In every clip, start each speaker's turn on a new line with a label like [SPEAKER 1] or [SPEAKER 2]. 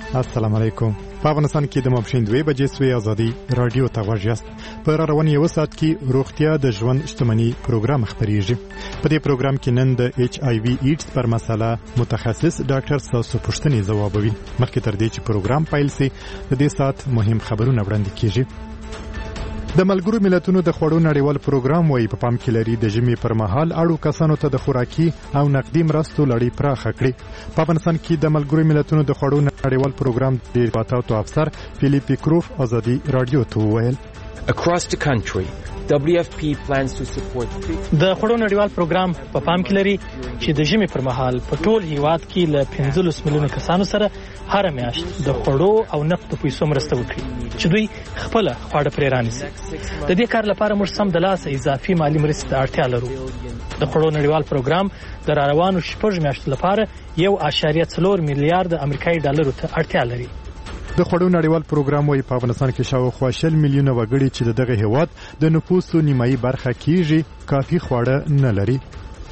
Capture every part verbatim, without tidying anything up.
[SPEAKER 1] السلام علیکم. په افغانستان کې د ماپښین دوه بجې سوی ازادي رادیو ته غوږ یاست. په روان یو ساعت کې روغتیا د ژوند شتمنۍ پروګرام خبريږي. په دې پروګرام کې نن د ایچ آی وی ایډز پر مسله متخصص ډاکټر تاسو پوښتنې ځوابوي. مخکې تر دې چې پروګرام پیل شي د دې ساعت مهم خبرونه وړاندې کیږي. د ملګرو ملتونو د خوړو نړیوال پروګرام وايي په پام کې لري د ژمي پر مهال اړو کسانو ته د خوراکي او نقدي مرستو لړۍ پراخه کړي. په افغانستان کې د ملګرو ملتونو د خوړو نړیوال پروګرام د ارتباطاتو افسر فلیپ کروف ازادي رادیو ته وویل
[SPEAKER 2] Across the country, W F P plans to support
[SPEAKER 3] د خوړو نړیوال پروګرام په پام کې لري چې د ژمي پر مهال په ټول هیواد کې له پنځلس میلیونه کسانو سره هر میاشت د خوړو او نقدو پیسو مرسته وکړي چې دوی خپل خواړه پرې رانیسي. د دې کار لپاره موږ سم د لاسه اضافي مالی مرستې ته اړتیا لرو. د خوړو نړیوال پروګرام د راروانو شپږ میاشتو لپاره یو اعشاریه څلور میلیارډ امریکایي ډالرو ته اړتیا لري.
[SPEAKER 1] د خوړو نړیوال پروګرام وايي په افغانستان کې شاوخوا شل میلیونه وګړي چې دغه هیواد د نفوسو نیمایي برخه کیږي کافي خواړه نه لري.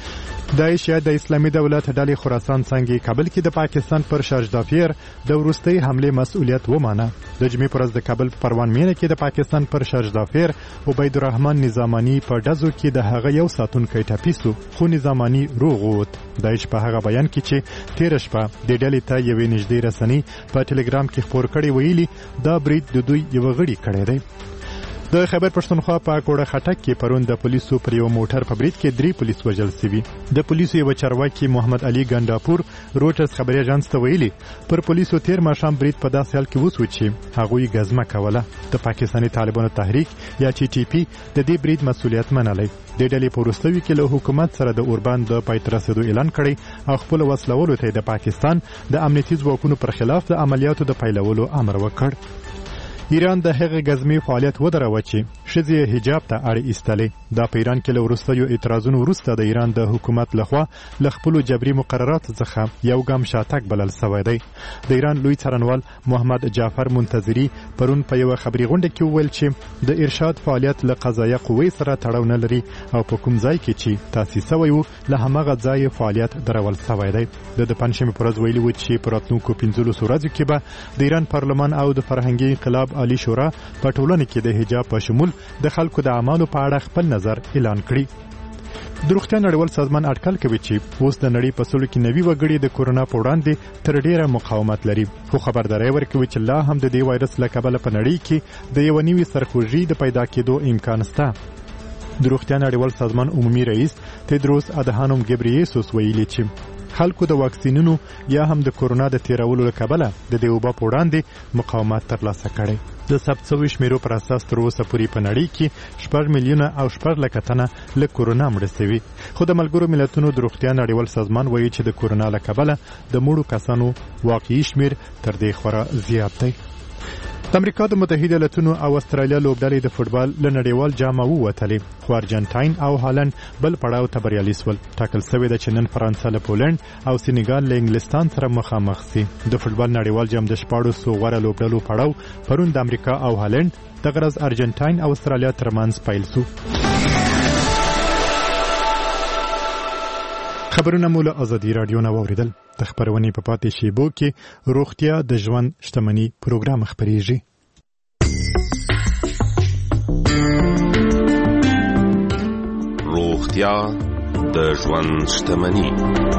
[SPEAKER 1] د ایشیا د اسلامي دولت ډلې خراسان څنګه کابل کې د پاکستان پر شارجدافیر د ورستۍ حمله مسؤلیت ومانه. د جمعې پر ورځ د کابل پروان مینه کې د پاکستان پر شارجدافیر عبید الرحمن نظامانی په دزو کې د هغه یو ساتونکی ټاپیسو خو نظامانی روغ ووت. د ایش په هغه بیان کې چې تیر شپه د ډلې ته یوې نږدې رسنۍ په ټلګرام کې خبر کړي ویلي دا برید د دوی یو غړي کړی دی. د خیبر پښتونخوا په کوړه خټک کې پرون د پولیسو پر یو موټر په برید کې درې پولیس وژل شوي. د پولیسو یو چارواکي محمد علي ګنداپور روټرز خبري اژانس ته ویلي پر پولیسو تیر ماښام برید په داسې حال کې وسو چې هغوی غزمه کوله. د پاکستاني طالبانو تحریک یا ټي ټي پی د دې برید مسؤلیت منلی. د ډلې په وروستیو کې له حکومت سره د اوربان د پای ته رسېدو اعلان کړی او خپل وسلولو ته د پاکستان د امنیتي ځواکونو پر خلاف د عملیاتو د پیلولو امر وکړ. ایران د هغه غزمي فعالیت ودروي چې ښځې حجاب ته اړ ایستلې. دا په ایران کې له وروستیو اعتراضونو وروسته د ایران د حکومت لخوا له خپل جبري مقررات څخه یو ګام شاتګ بلل شوی دی. د ایران لوی څارنوال محمد جعفر منتظری پرون په یو خبري غونډه کې وویل چې د ارشاد فعالیت له قضایه قوې سره تړاو نه لري او په کوم ځای کې چې تاسیس شوی و له هماغه ځای فعالیت درول شوی دی. د پنځمې پر ورځ ویلي و چې په راتلونکو پنځلسو ورځو کې به د ایران پارلمان او د فرهنګي انقلاب عالی شورا په ټولنه کې د حجاب په شمول د خلکو د اعمالو په اړه خپل نظر اعلان کړي. د روغتیا نړیوال سازمان اټکل کوي چې اوس د نړۍ په سلو کې نوي وګړي د کورونا په وړاندې تر ډیره مقاومت لري. خو خبرداري ورکوي چې لا هم د دې وایرس له کبله په نړۍ کې د یو نوي سرخوږي د پیدا کېدو امکان شته. د روغتیا نړیوال سازمان عمومي رئیس تدروس ادهانوم ګبریيسوس ویلي چې خلکو د واکسینونو یا هم د کورونا د تیرولو له کبله د دې وبا په وړاندې مقاومت ترلاسه کړي. د ثبت شویو شمیرو پر اساس تر اوسه پورې په نړۍ کې شپږ میلیونه او شپږ لکه تنه له کورونا مړه شوي. خو د ملګرو ملتونو د روغتیا نړیوال سازمان وایي چې د کورونا له کبله د مړو کسانو واقعي شمیر تر دې خورا زیات دی. د امریکا د متحده ایالاتونو او استرالیا لوبډلې د فوتبال له نړیوال جام ووتلې. خو ارجنټاین او هالند بل پړاو ته بریالي شول. ټاکل شوی ده چې نن فرانسه له پولند او سینیګال له انګلستان سره مخامخ شي. د فوتبال نړیوال جام د شپاړسو غوره لوبډلو پړاو پرون د امریکا او هالند د غرض ارجنټاین او استرالیا ترمنځ پیل شو. خبرونه مو له ازادي رادیو نه واوریدل. د خبرونې په پاتې شیبو کې روغتیا د ژوند شتمنۍ پروګرام خبريږي.
[SPEAKER 4] روغتیا د ژوند شتمنۍ.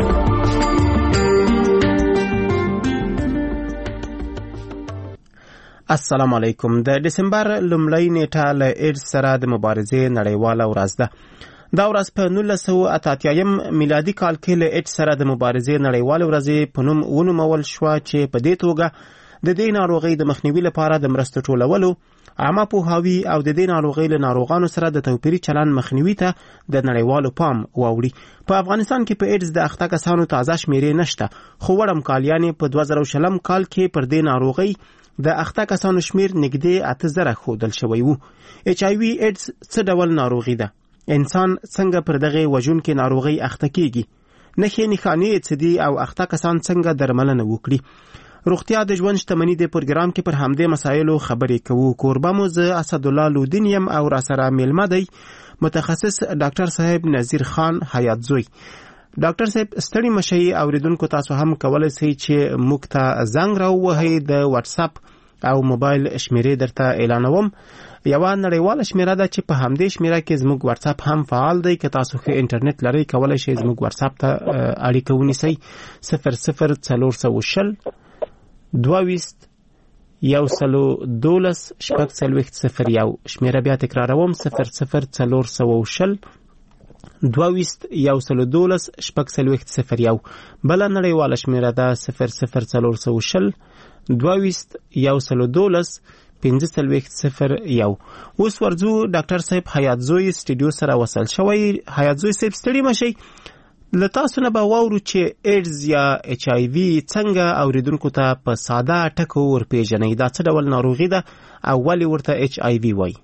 [SPEAKER 5] السلام علیکم. د دسمبر لومړۍ نیټه له ایډز سره د مبارزې نړیواله ورځ ده. دا ورځ په نولس سوه اته اتیا میلادي کال کې له ایډز سره د مبارزې نړیواله ورځ په نوم ونومول شوه چې په دې توګه د دې ناروغۍ د مخنیوي لپاره د مرستو ټولولو، عامه پوهاوي او د دې ناروغۍ له ناروغانو سره د توپیري چلند مخنیوي ته د نړیوالو پام واوړي. په افغانستان کې په ایډز د اخته کسانو تازه شمیرې نشته، خو وړم کال یعنې په دوه زره شلم کال کې پر دې ناروغۍ د اخته کسانو شمیر نږدې اته زره ښودل شوی و. ایچ آی وي ایډز څه ډول ناروغي ده؟ انسان څنګه پر دغه وژونکې ناروغۍ اخته کیږي؟ نښې نښانې څه دي او اخته کسان څنګه درملنه وکړي؟ روغتیا د ژوند شتمنۍ د پروګرام کې پر همدې مسایلو خبرې کوو. کوربه مو زه اسدالله لودین یم او را سره میلمه دی متخصص ډاکټر صاحب نذیر خان حیات زوی. ډاکټر صاحب ستړي مشي اوریدونکو تاسو هم کولای شئ چې موږ ته زنګ راووهئ د واتس اپ او موبایل شمیرې درته اعلانوم. یوه نړیواله شمیره ده چې په همدې شمیره کې زموږ واتس اپ هم فعال دی. که تاسو ښه انټرنیټ لرئ کولای شئ زموږ واتس اپ ته اړیکه ونیسئ. صفر صفر څلور سوه شل دوه ویشت یو سلو دولس شپږ څلوېښت صفر یو. شمیره بیا تکراروم صفر صفر څلور سوه شل دوه ویشت یو سلو دولس شپږ څلوېښت صفر یو. بله نړیواله شمیره ده صفر صفر څلور سوه شل دوه ویشت یو سلو دولس پنځه څلوېښت صفر یو. اوس ورځو ډاکټر صاحب حیات زوی سټوډیو سره وصل شوی. حیات زوی صاحب ستړي مشئ. له تاسو نه به واورو چې ایډز یا ایچ آی وي څنګه اوریدونکو ته په ساده ټکو ورپېژنئ. دا څه ډول ناروغي ده او ولې ورته ایچ آی وي وایي؟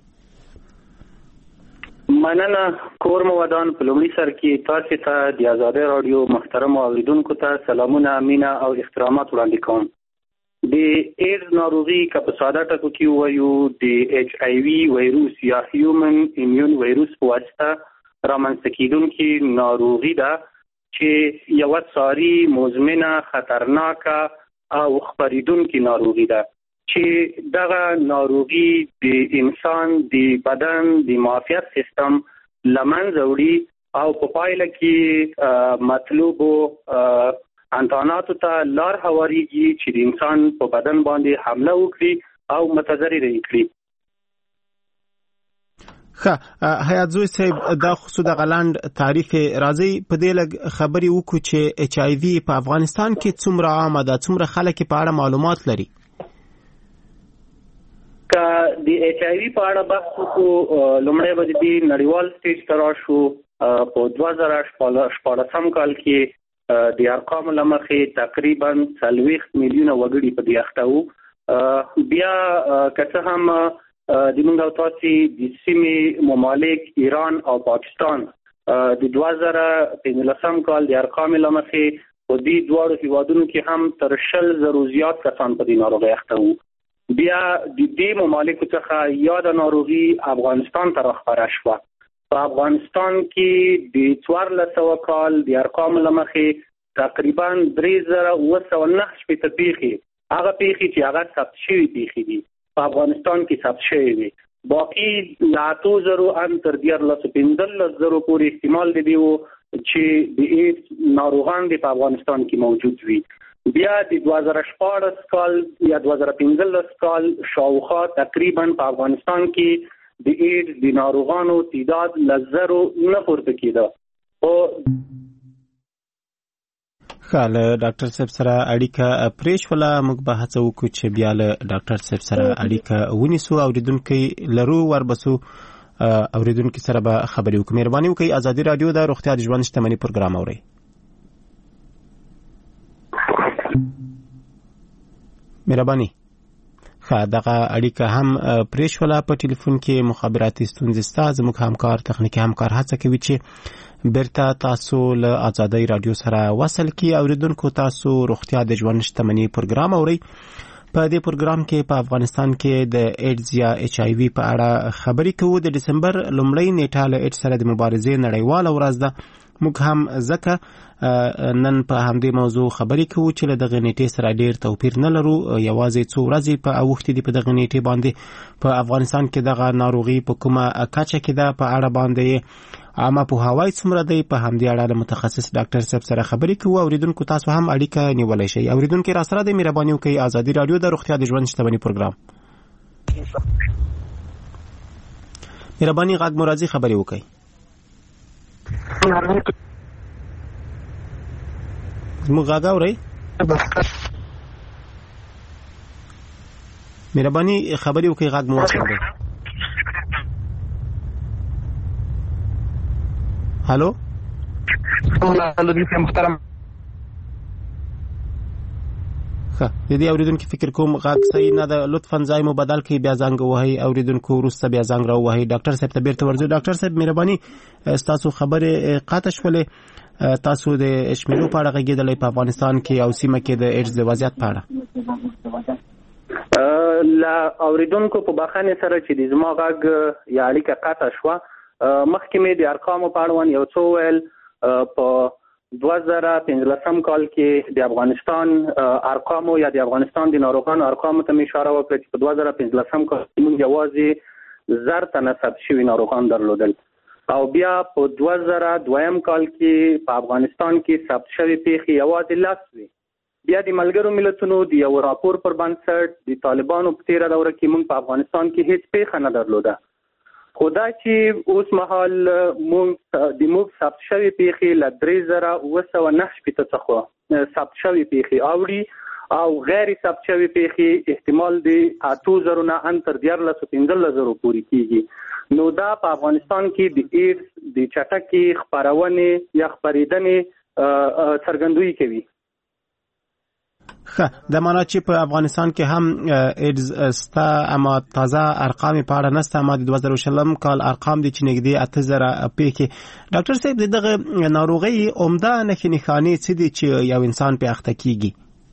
[SPEAKER 6] مننه کور مودان. په لومړي سر کې تاسو ته د آزادۍ راډیو محترم اوریدونکو ته سلامونه، مینه او احترامات وړاندې کوم. د ایډز ناروغي که په ساده ټکو کې ووایو د ایچ آی وي وایروس یا هیومن ایمیون وایروس په واسطه رامنځته کېدونکې ناروغي ده چې یوه ساري مزمنه خطرناکه او خپریدونکې ناروغي ده چې دغه ناروغي د انسان د بدن د معافیت سیستم له منځه وړي او په پایله کې مطلوبو انتاناتو ته لار هواریږي چې د انسان په بدن باندې حمله وکړي او متضرر یې کړي.
[SPEAKER 5] ښه حیات زوی صاحب دا خو د غلاند تعریف راځي په دې لږ خبرې وکړو چې ایچ آی وي په افغانستان کې څومره عامه ده، څومره خلک په اړه معلومات لري؟
[SPEAKER 6] که د ایچ آی وي په اړه بحث وکړو لومړی به د نړیوال سټیج ته راشو. په دوه زره شپاړسم کال کې د ارقامو له مخې تقریبا څلوېښت میلیونه وګړي په دې اخته وو. بیا که څه هم د موږ او تاسو د سیمې ممالک ایران او پاکستان د دوه زره پنځلسم کال د ارقامو له مخې په دې دواړو هیوادونو کې هم تر شل زرو زیات کسان په دې ناروغۍ اخته وو. بیا د دې ممالکو څخه یاده ناروغي افغانستان ته راخپاره شوه. په افغانستان کې د څوارلس سوه کال د ارقامو له مخې تقریبا درې زره اوه سوه نهه شپېته پیښې هغه پیښې چې هغه ثبت شوي پیښې دي په افغانستان کې ثبت شوی وي. باقي له اتو زرو ان تر دیارلسو پنځلس زرو پورې احتمال دی و چې د ایډز ناروغان دي په افغانستان کې موجود وي. بیا د دوه زره شپاړس کال یا دوه زره پنځلس کال شاوخوا تقریبا په افغانستان کې د ایډز د ناروغانو تعداد له زرو نه پورته کېده.
[SPEAKER 5] ښه له ډاکټر صاحب سره اړیکه پرېښوله. موږ به هڅه وکړو چې بیا له ډاکټر صاحب سره اړیکه ونیسو. اوریدونکي لرو وربسو اوریدونکي سره به خبرې وکړو. مهرباني وکړئ ازادي راډیو د روغتیا د ژوند شتمني پروګرام اورئ. مهرباني. ښه دغه اړیکه هم پرېښوله. په ټلیفون کې مخابراتي ستونزې شته. زموږ همکار تخنیکي همکار هڅه کوي چې بیرته تاسو له آزادۍ راډیو سره وصل کی. اوریدونکو تاسو روغتیا د ژوند شتمني پروګرام اورئ. په دې پروګرام کې په افغانستان کې د ایډز یا ایچ آی وي په اړه خبرې کوو. د دسمبر لومړۍ نیټه له ایډز سره د مبارزې نړیواله ورځ ده. موږ هم ځکه نن په همدې موضوع خبرې کوو چې له دغه نیټې سره ډېر توپیر نه لرو. یوازې څو ورځې په اوښتې دي په دغه نیټې باندې په افغانستان کې دغه ناروغي په کومه کچه کې ده په اړه باندې عامه پوهاوی څومره دی په همدې اړه له متخصص ډاکټر صاحب سره خبرې کوو. اوریدونکو تاسو هم اړیکه نیولی شئ. اوریدونکي را سره د مهرباني وکړئ ازادي راډیو د روغتیا د ژوند شتمني پروګرام. مهرباني غږ مو راځي خبرې وکړئ. زموږ غږ اورئ؟ مهرباني خبرې وکړئ غږ مو واضح دی. هلو
[SPEAKER 7] محترم.
[SPEAKER 5] ښه د دې اوریدونکو فکر کوم غږ صحیح نه ده. لطفا ځای مو بدل کړئ بیا زنګ ووهئ. اوریدونکو وروسته بیا زنګ راووهئ. ډاکټر صاحب ته بیرته ورځو. ډاکټر صاحب مهرباني ستاسو خبرې قطع شولې. تاسو د شمیرو په اړه غږېدلی په افغانستان کې او سیمه کې د ایډز د وضعیت په اړه.
[SPEAKER 6] له اوریدونکو په بخښنې سره چې د زما غږ یا اړیکه قطع شوه. مخکې مې د ارقامو په اړوند یو څه وویل. په دوه زره پنځلسم کال کې د افغانستان ارقامو یا د افغانستان د ناروغانو ارقامو ته اشاره وکړه چې په دوه زره پنځلسم کال کې موږ یوازې زر تنه ثبت شوي ناروغان درلودل او بیا په دوه زره دویم کال کې په افغانستان کې ثبت شوي پیښې یوازې لس وي. بیا د ملګرو ملتونو د یو راپور پر بنسټ د طالبانو په تیره دوره کې موږ په افغانستان کې هیڅ پیښه نه درلوده. خو دا چې اوس مهال موږ د موږ ثبت شوي پیښې له درې زره اوه سوه نهه شپېته څخه ثبت شوي پیښې اوړي او غیر ثبت شوي پیښې احتمال د اتو زرو نه ان تر دیارلسو پنځلس زرو پورې کېږي. نو دا په افغانستان کې د ایډز د چټکې خپرونې یا خپرېدنې څرګندویي کوي.
[SPEAKER 5] ښه د معنا چې په افغانستان کې هم ایډز ستا اما تازه ارقام په اړه نسته، اما د دوه زره شلم کال ارقام دي چې نږدې اته زره پیښې. ډاکټر صاحب د دغه ناروغۍ عمده نښې نښانې څه دي چې یو انسان پې اخته کیږي؟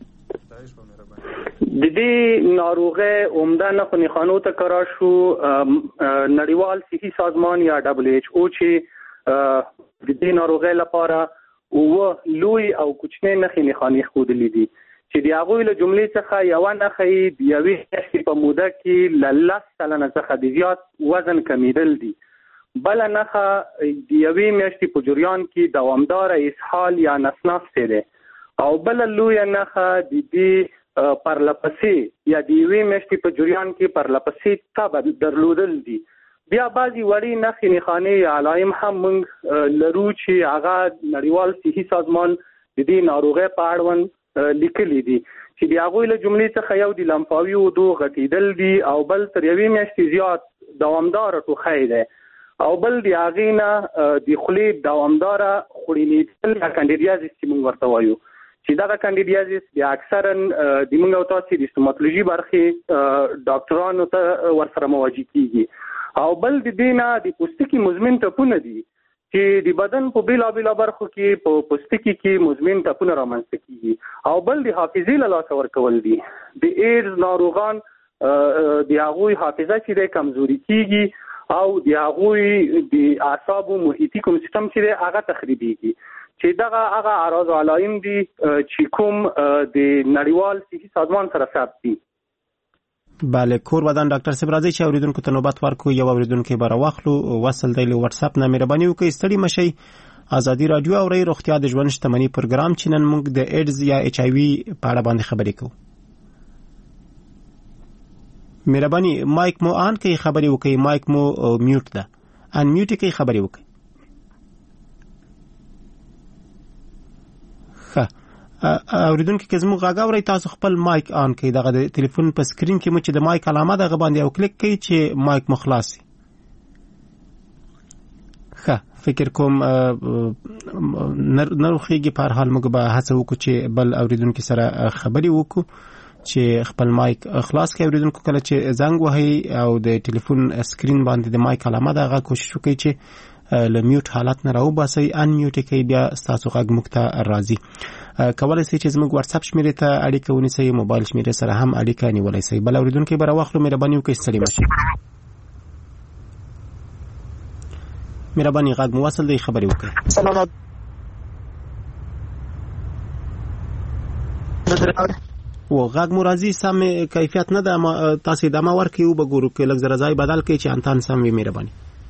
[SPEAKER 6] د دې ناروغۍ عمده نښو نښانو ته که راشو، نړیوال صحي سازمان یا ډبلیو ایچ او چې د دې ناروغۍ لپاره اوه لوی او کوچنۍ نښې نښانې ښودلې دي چې د هغوی له جملې څخه یوه نښه یې د یوې میاشتې په موده کې له لس سلنه څخه د زیات وزن کمیدل دي. بله نښه د یوې میاشتې په جریان کې دوامداره اسهال یا نسناستې دی او بله لویه نښه د دې پرلپسې یا د یوې میاشتې په جریان کې پرلپسې تبه درلودل دي. بیا بعضې وړې نښې نښانې یا علائم هم موږ لرو چې هغه نړیوال صحي سازمان د دې ناروغۍ په اړوند لیکلي دي چې د هغوی له جملې څخه یو د لمفاوي عضو غټېدل دي او بل تر یوې میاشتې زیات دوامداره ټوخی دی او بل د هغې نه د خولې دوامداره خوړینېدل یا کانډیډیازیس چې موږ ورته وایو چې دغه کانډیډیازیس بیا اکثرا د موږ او تاسې د ستوماتولوژي برخې ډاکټرانو ته ورسره مواجه کیږي او بل د دې نه د پوستکي مزمن ټپونه دي چې د بدن په بیلابیلو برخو کې په پوستکي کې مزمن ټپونه رامنځته کیږي او بل د حافظې له لاسه ورکول دي. د ایډز ناروغان د هغوی حافظه چې دی کمزوري کیږي او د هغوی د اعصابو محیطي کوم سیستم چې دی هغه تخریبیږي چې دغه هغه اعراض او علائم دي چې کوم د نړیوال صحي سازمان سره ثبت دي.
[SPEAKER 5] بله کور ودان ډاکټر صاحب راځي چې اوریدونکو ته نوبت ورکو. یو اوریدونکو به راواخلو وصل دی له واتس اپ نه مهرباني وکړئ ستړي مشئ. ازادي رادیو اورئ روغتیا د ژوند شتمنۍ پروګرام چې نن موږ د ایډز یا ایچ آی وي په اړه باندې خبرې کوو. مهرباني مایک مو آن کوي خبرې وکړئ، مایک مو میوټ ده، ان میوټ کوي خبرې وکړئ. ښه اوریدونکو کې زموږ غږ اورئ تاسو خپل مایک آن کړئ. دغه د ټلیفون په سکرین کې مو چې د مایک علامه دغه باندې یو کلیک کړئ چې مایک مو خلاص شي. ښه فکر کوم نروخیږي. په هر حال موږ به هڅه وکړو چې بل اوریدونکو سره خبرې وکړو چې خپل مایک خلاص کړي. اوریدونکو کله چې زنګ وهي او د ټلیفون سکرین باندې د مایک علامه دغه کوشش وکړي چې له میوټ حالت نه راوباسئ، ان میوټ کوي بیا ستاسو غږ موږ ته راځي. کولای شئ چې زموږ واتس اپ شمیرې ته اړیکه ونیسئ، موبایل شمیرې سره هم اړیکه نیولی شئ. بل اوریدونکي به راواخلو. مهرباني وکړئ ستړي مشئ. مهرباني غږ مو وصل دی، خبرې وکړئ.
[SPEAKER 7] سلام
[SPEAKER 5] و غږ مو راځي، سم کیفیت نه ده، تاسو ادامه ورکړئ او به ګورو کې لږ زره ځای بدل کړئ چې انتن سم وي. مهرباني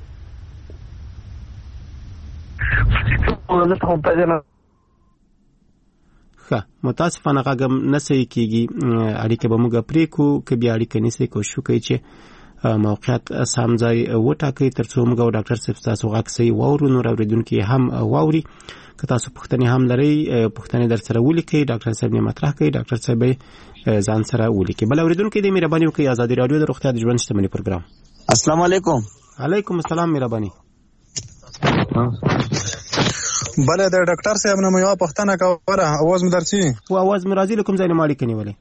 [SPEAKER 5] ښه متاسفانه غږ نه صحیح کېږي. اړیکه به موږ پرې کړو، که بیا اړیکه نیسئ کوشش وکړئ چې موقعیت سم ځای وټاکئ تر څو موږ او ډاکټر صاحب ستاسو غږ صحیح واورو، نور اورېدونکي هم واوري. که تاسو پوښتنې هم لرئ پوښتنې در سره ولیکئ، ډاکټر صاحب یې مطرح کړئ، ډاکټر صاحب یې ځان سره ولیکئ. بل اورېدونکي دې مهرباني وکړئ. ازادي راډیو د روغتیا د ژوند شتمنۍ پروګرام.
[SPEAKER 7] السلام علیکم.
[SPEAKER 5] علیکم السلام. مهرباني.
[SPEAKER 8] بله د ډاکټر صاحب نه مې یوه پوښتنه کوله. اواز مې درځي؟
[SPEAKER 5] و اواز مې راځي. له کوم ځای نه مو اړیکه نیولې؟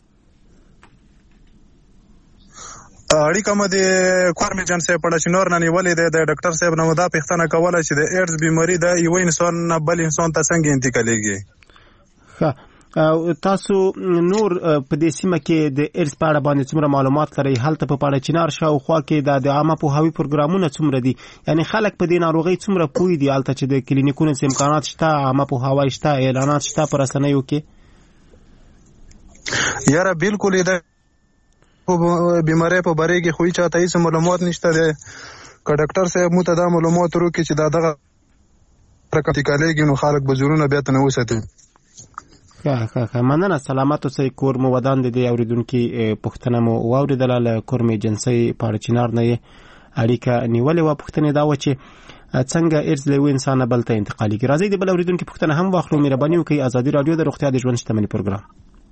[SPEAKER 8] اړیکه مې د کورمجن صاحب په ډشنور نه نیولې ده. د ډاکټر صاحب نه مو دا پوښتنه کوله چې د ایډز بیماري د یو انسان نه بل انسان ته څنګه انتقالیږي؟
[SPEAKER 5] ښه تاسو نور په دې سیمه کې د ایډز په اړه باندې څومره معلومات لرئ؟ هلته په پاړه چنار شاوخوا کې د عامه پوهاوي پروګرامونه څومره دي؟ یعنی خلک په دې ناروغۍ څومره پوه دي هلته چې د کلینیکونو امکانات شته، عامه پوهاوی شته، اعلانات شته په رسنیو کې؟
[SPEAKER 8] یاره بالکل د بیماری په باره کې خو چاته هیڅ معلومات نشته دی. که ډاکټر صاحب مو ته دا معلومات وکړي چې دا دغه رقم انتقالیږي نو خلک به زورونه بیا ته نه وساتي.
[SPEAKER 5] ښه ښه ښه مننه. سلامت اوسئ. کور مو ودان د دې اورېدونکي پوښتنه مو واورېدله. له کورمې جنسۍ پاړه چنار نه یې اړیکه نیولې وه. پوښتنې دا وه چې څنګه ایډز له یوه انسانه بل ته انتقالېږي. راځئ د بل اورېدونکي پوښتنه هم واخلو. مهرباني وکړئ. ازادي راډیو د روغتیا د ژوند شتمني پروګرام.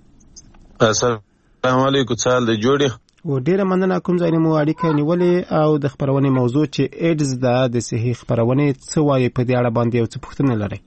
[SPEAKER 7] السلام علیکم. څه حال دی؟ جوړې؟
[SPEAKER 5] و ډېره مننه. کوم ځای نه مو اړیکه نیولې او د خپرونې موضوع چې ایډز ده د صحي خپرونې څه وایي په دې اړه باندې او څه پوښتنه لرئ؟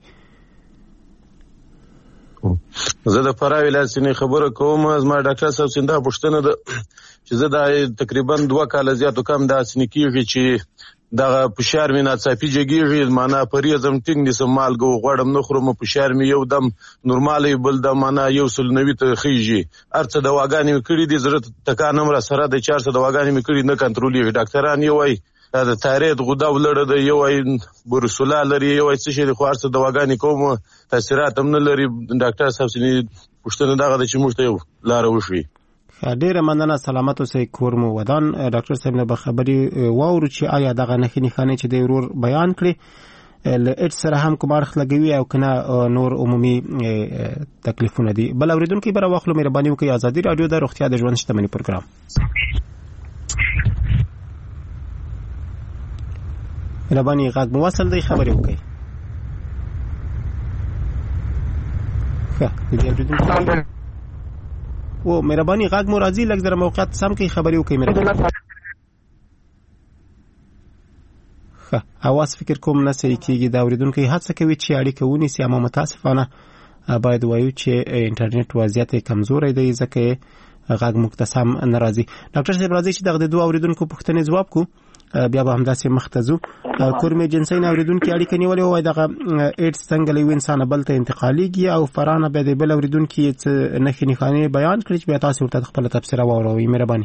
[SPEAKER 7] زه د فراه ولایت څخه خبره کوم. زما ډاکټر صاحب څنګه پوښتنه ده چې زه د تقریبا دوه کال زیاتو کم دا سنکیږي چې دغه فشار مې ناڅاپي جګیږي، معنا پریزم ټینګ نسم مالګو غوړم نه خورم، فشار مې یو دم نورمالي بل د معنا یو سل نوي ته خيږي. ارڅه دواګانې مې کړې دي، زړه ټکانم را سره د چارڅه دواګانې مې کړې نه کنټرولېږي. ډاکټران یو وايي دا تاریخ غوډه ولړه د یو وايي برسولا لري، یو وايي څه شي خو ارڅه دواګانې کوم تاثیرات هم نه لري. ډاکټر صاحب سني پوښتنه دغه د چې موږ ته یو لار وشي. ډېره مننه. سلامت اوسئ. کور مو ودان. ډاکټر صاحب نه به خبرې واورو چې آیا دغه نښې نښانې چې د ورور بیان کړي له ایډز سره هم کوم اړخ لګوي او کنه نور عمومي تکلیفونه دي. بل اورېدونکي به راواخلو. مهرباني وکړئ. ازادي راډیو د روغتیا د ژوند شتمني پروګرام. مهرباني غږ مو وصل دی، خبرې وکړئ. ښه د دې اورېدونکي و مهرباني غږ مو راځي، لږ زره موقعیت سم کې خبرې وکړئ. مهرباني ښه اواز فکر کوم نه صحیح کېږي. دا اورېدونکی هڅه کوي چې اړیکه ونیسي، اما متاسفانه باید وایو چې انټرنیټ وضعیت کمزوری دی ځکه غږ موږ ته سم نه راځي. ډاکټر صاحب راځي چې دغه د دوه اورېدونکو پوښتنې ځواب کړو، بیا به همداسې مخته ځو. کورمې جنسۍ نه اورېدونکي اړیکه نیولې وای دغه ایډز څنګه له یو انسانه بل ته انتقالېږي او فرانه بیا د بل اورېدونکي څه نښې نښانې بیان کړي چې بیا تاسو ورته خپله تبصره واوروئ. مهرباني.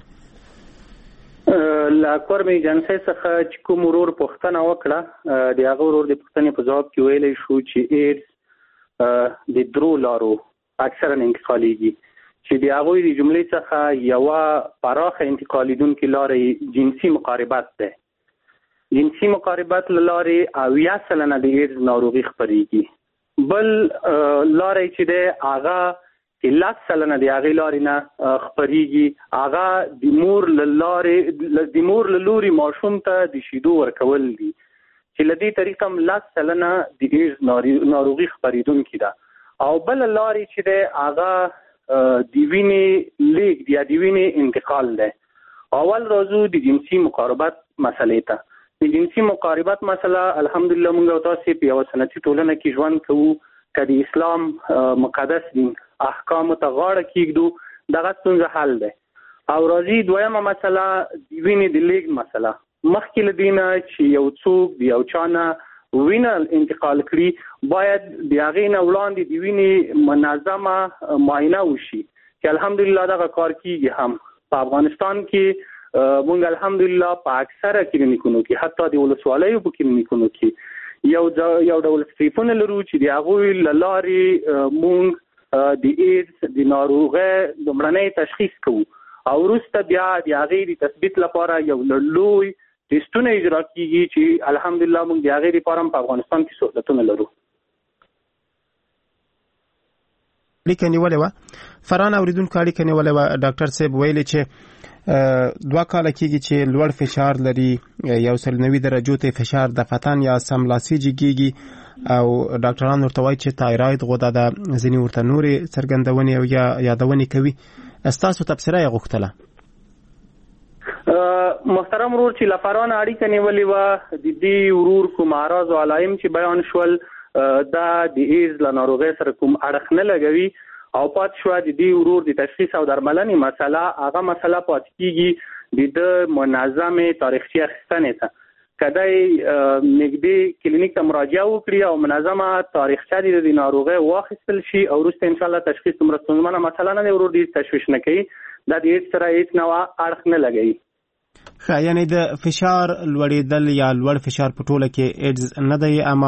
[SPEAKER 6] له کورمې جنسۍ څخه چې کوم ورور پوښتنه وکړه د هغه ورور د پوښتنې په ځواب کې ویلی شو چې ایډز د درو لارو اکثرا انتقالېږي، چې د هغوی د جملې څخه یوه پراخه انتقالېدونکې لارې جنسي مقاربت ده. جنسي مقاربت له لارې اویا سلنه د ایډز ناروغي خپرېږي. بل لارې چې ده هغه چې لس سلنه د هغې لارې نه خپرېږي، هغه د مور له لارې د مور له لوري ماشوم ته د شیدو ورکول دي، چې له دې طریقه هم لس سلنه د ایډز ناروغي خپرېدونکې ده. او بل لارې چې ده هغه د وینې لیږد یا د وینې انتقال ده. اول راځو د جنسي مقاربت مسلې ته. د جنسي مقاربت مسله الحمدلله موږ او تاسې په یوه سنتي ټولنه کې ژوند کوو، که د اسلام مقدس دین احکامو ته غاړه کېږدو دغه ستونزه حل ده. او راځي دویمه مسله د وینې د لیږد مسله. مخکې له دې نه چې یو څوک د یو چا نه وینه انتقال کړي باید د هغې نه وړاندې د وینې منظمه معاینه وشي، چې الحمدلله دغه کار کېږي هم. په افغانستان کې موږ الحمدلله په اکثره کلینیکونو کې، حتی د ولسوالیو په کلینیکونو کې یو یو ډول سټریپونه لرو چې د هغوی له لارې موږ د ایډز د ناروغۍ لومړنی تشخیص کوو او وروسته بیا د هغې د تثبیت لپاره یو لوی ټیسټونه اجرا کیږي چې الحمدلله موږ د هغې لپاره په افغانستان کې سهولتونه لرو.
[SPEAKER 5] اړیکه نیولې وه فرانه اورېدونکو اړیکه نیولې وه. ډاکټر صاحب ویلي چې دوه کاله کېږي چې لوړ فشار لري، یو سل نوي درجو ته فشار د فتن یا سملاسي جګېږي او ډاکټران ورته وایي چې تایراید غده ده، ځینې ورته نورې څرګندونې او یا یادونې کوي. ستاسو تبصره یې غوښتله.
[SPEAKER 6] محترم ورور چې له فرانه اړیکه نیولې وه، د دې ورور کوم اعراض او علایم چې بیان شول دا د ایډز له ناروغۍ سره کوم اړخ نه لګوي او پاتې شوه د دې ورور د تشخیص او درملنې مسله. هغه مسله پاتې کېږي د ده منظمې تاریخچې اخیستنې ته. کدی نږدې کلینیک ته مراجعه وکړي او منظمه تاریخچه د دې ناروغۍ واخیستل شي او وروسته ان شاء الله تشخیص دومره ستونزمنه مسله نه دی، ورور دې تشویش نه کوي، دا د ایډز سره هیڅ نوع اړخ نه لګوي.
[SPEAKER 5] ښه، یعنی د فشار لوړېدل یا لوړ فشار په ټوله کې ایډز نه دی، اما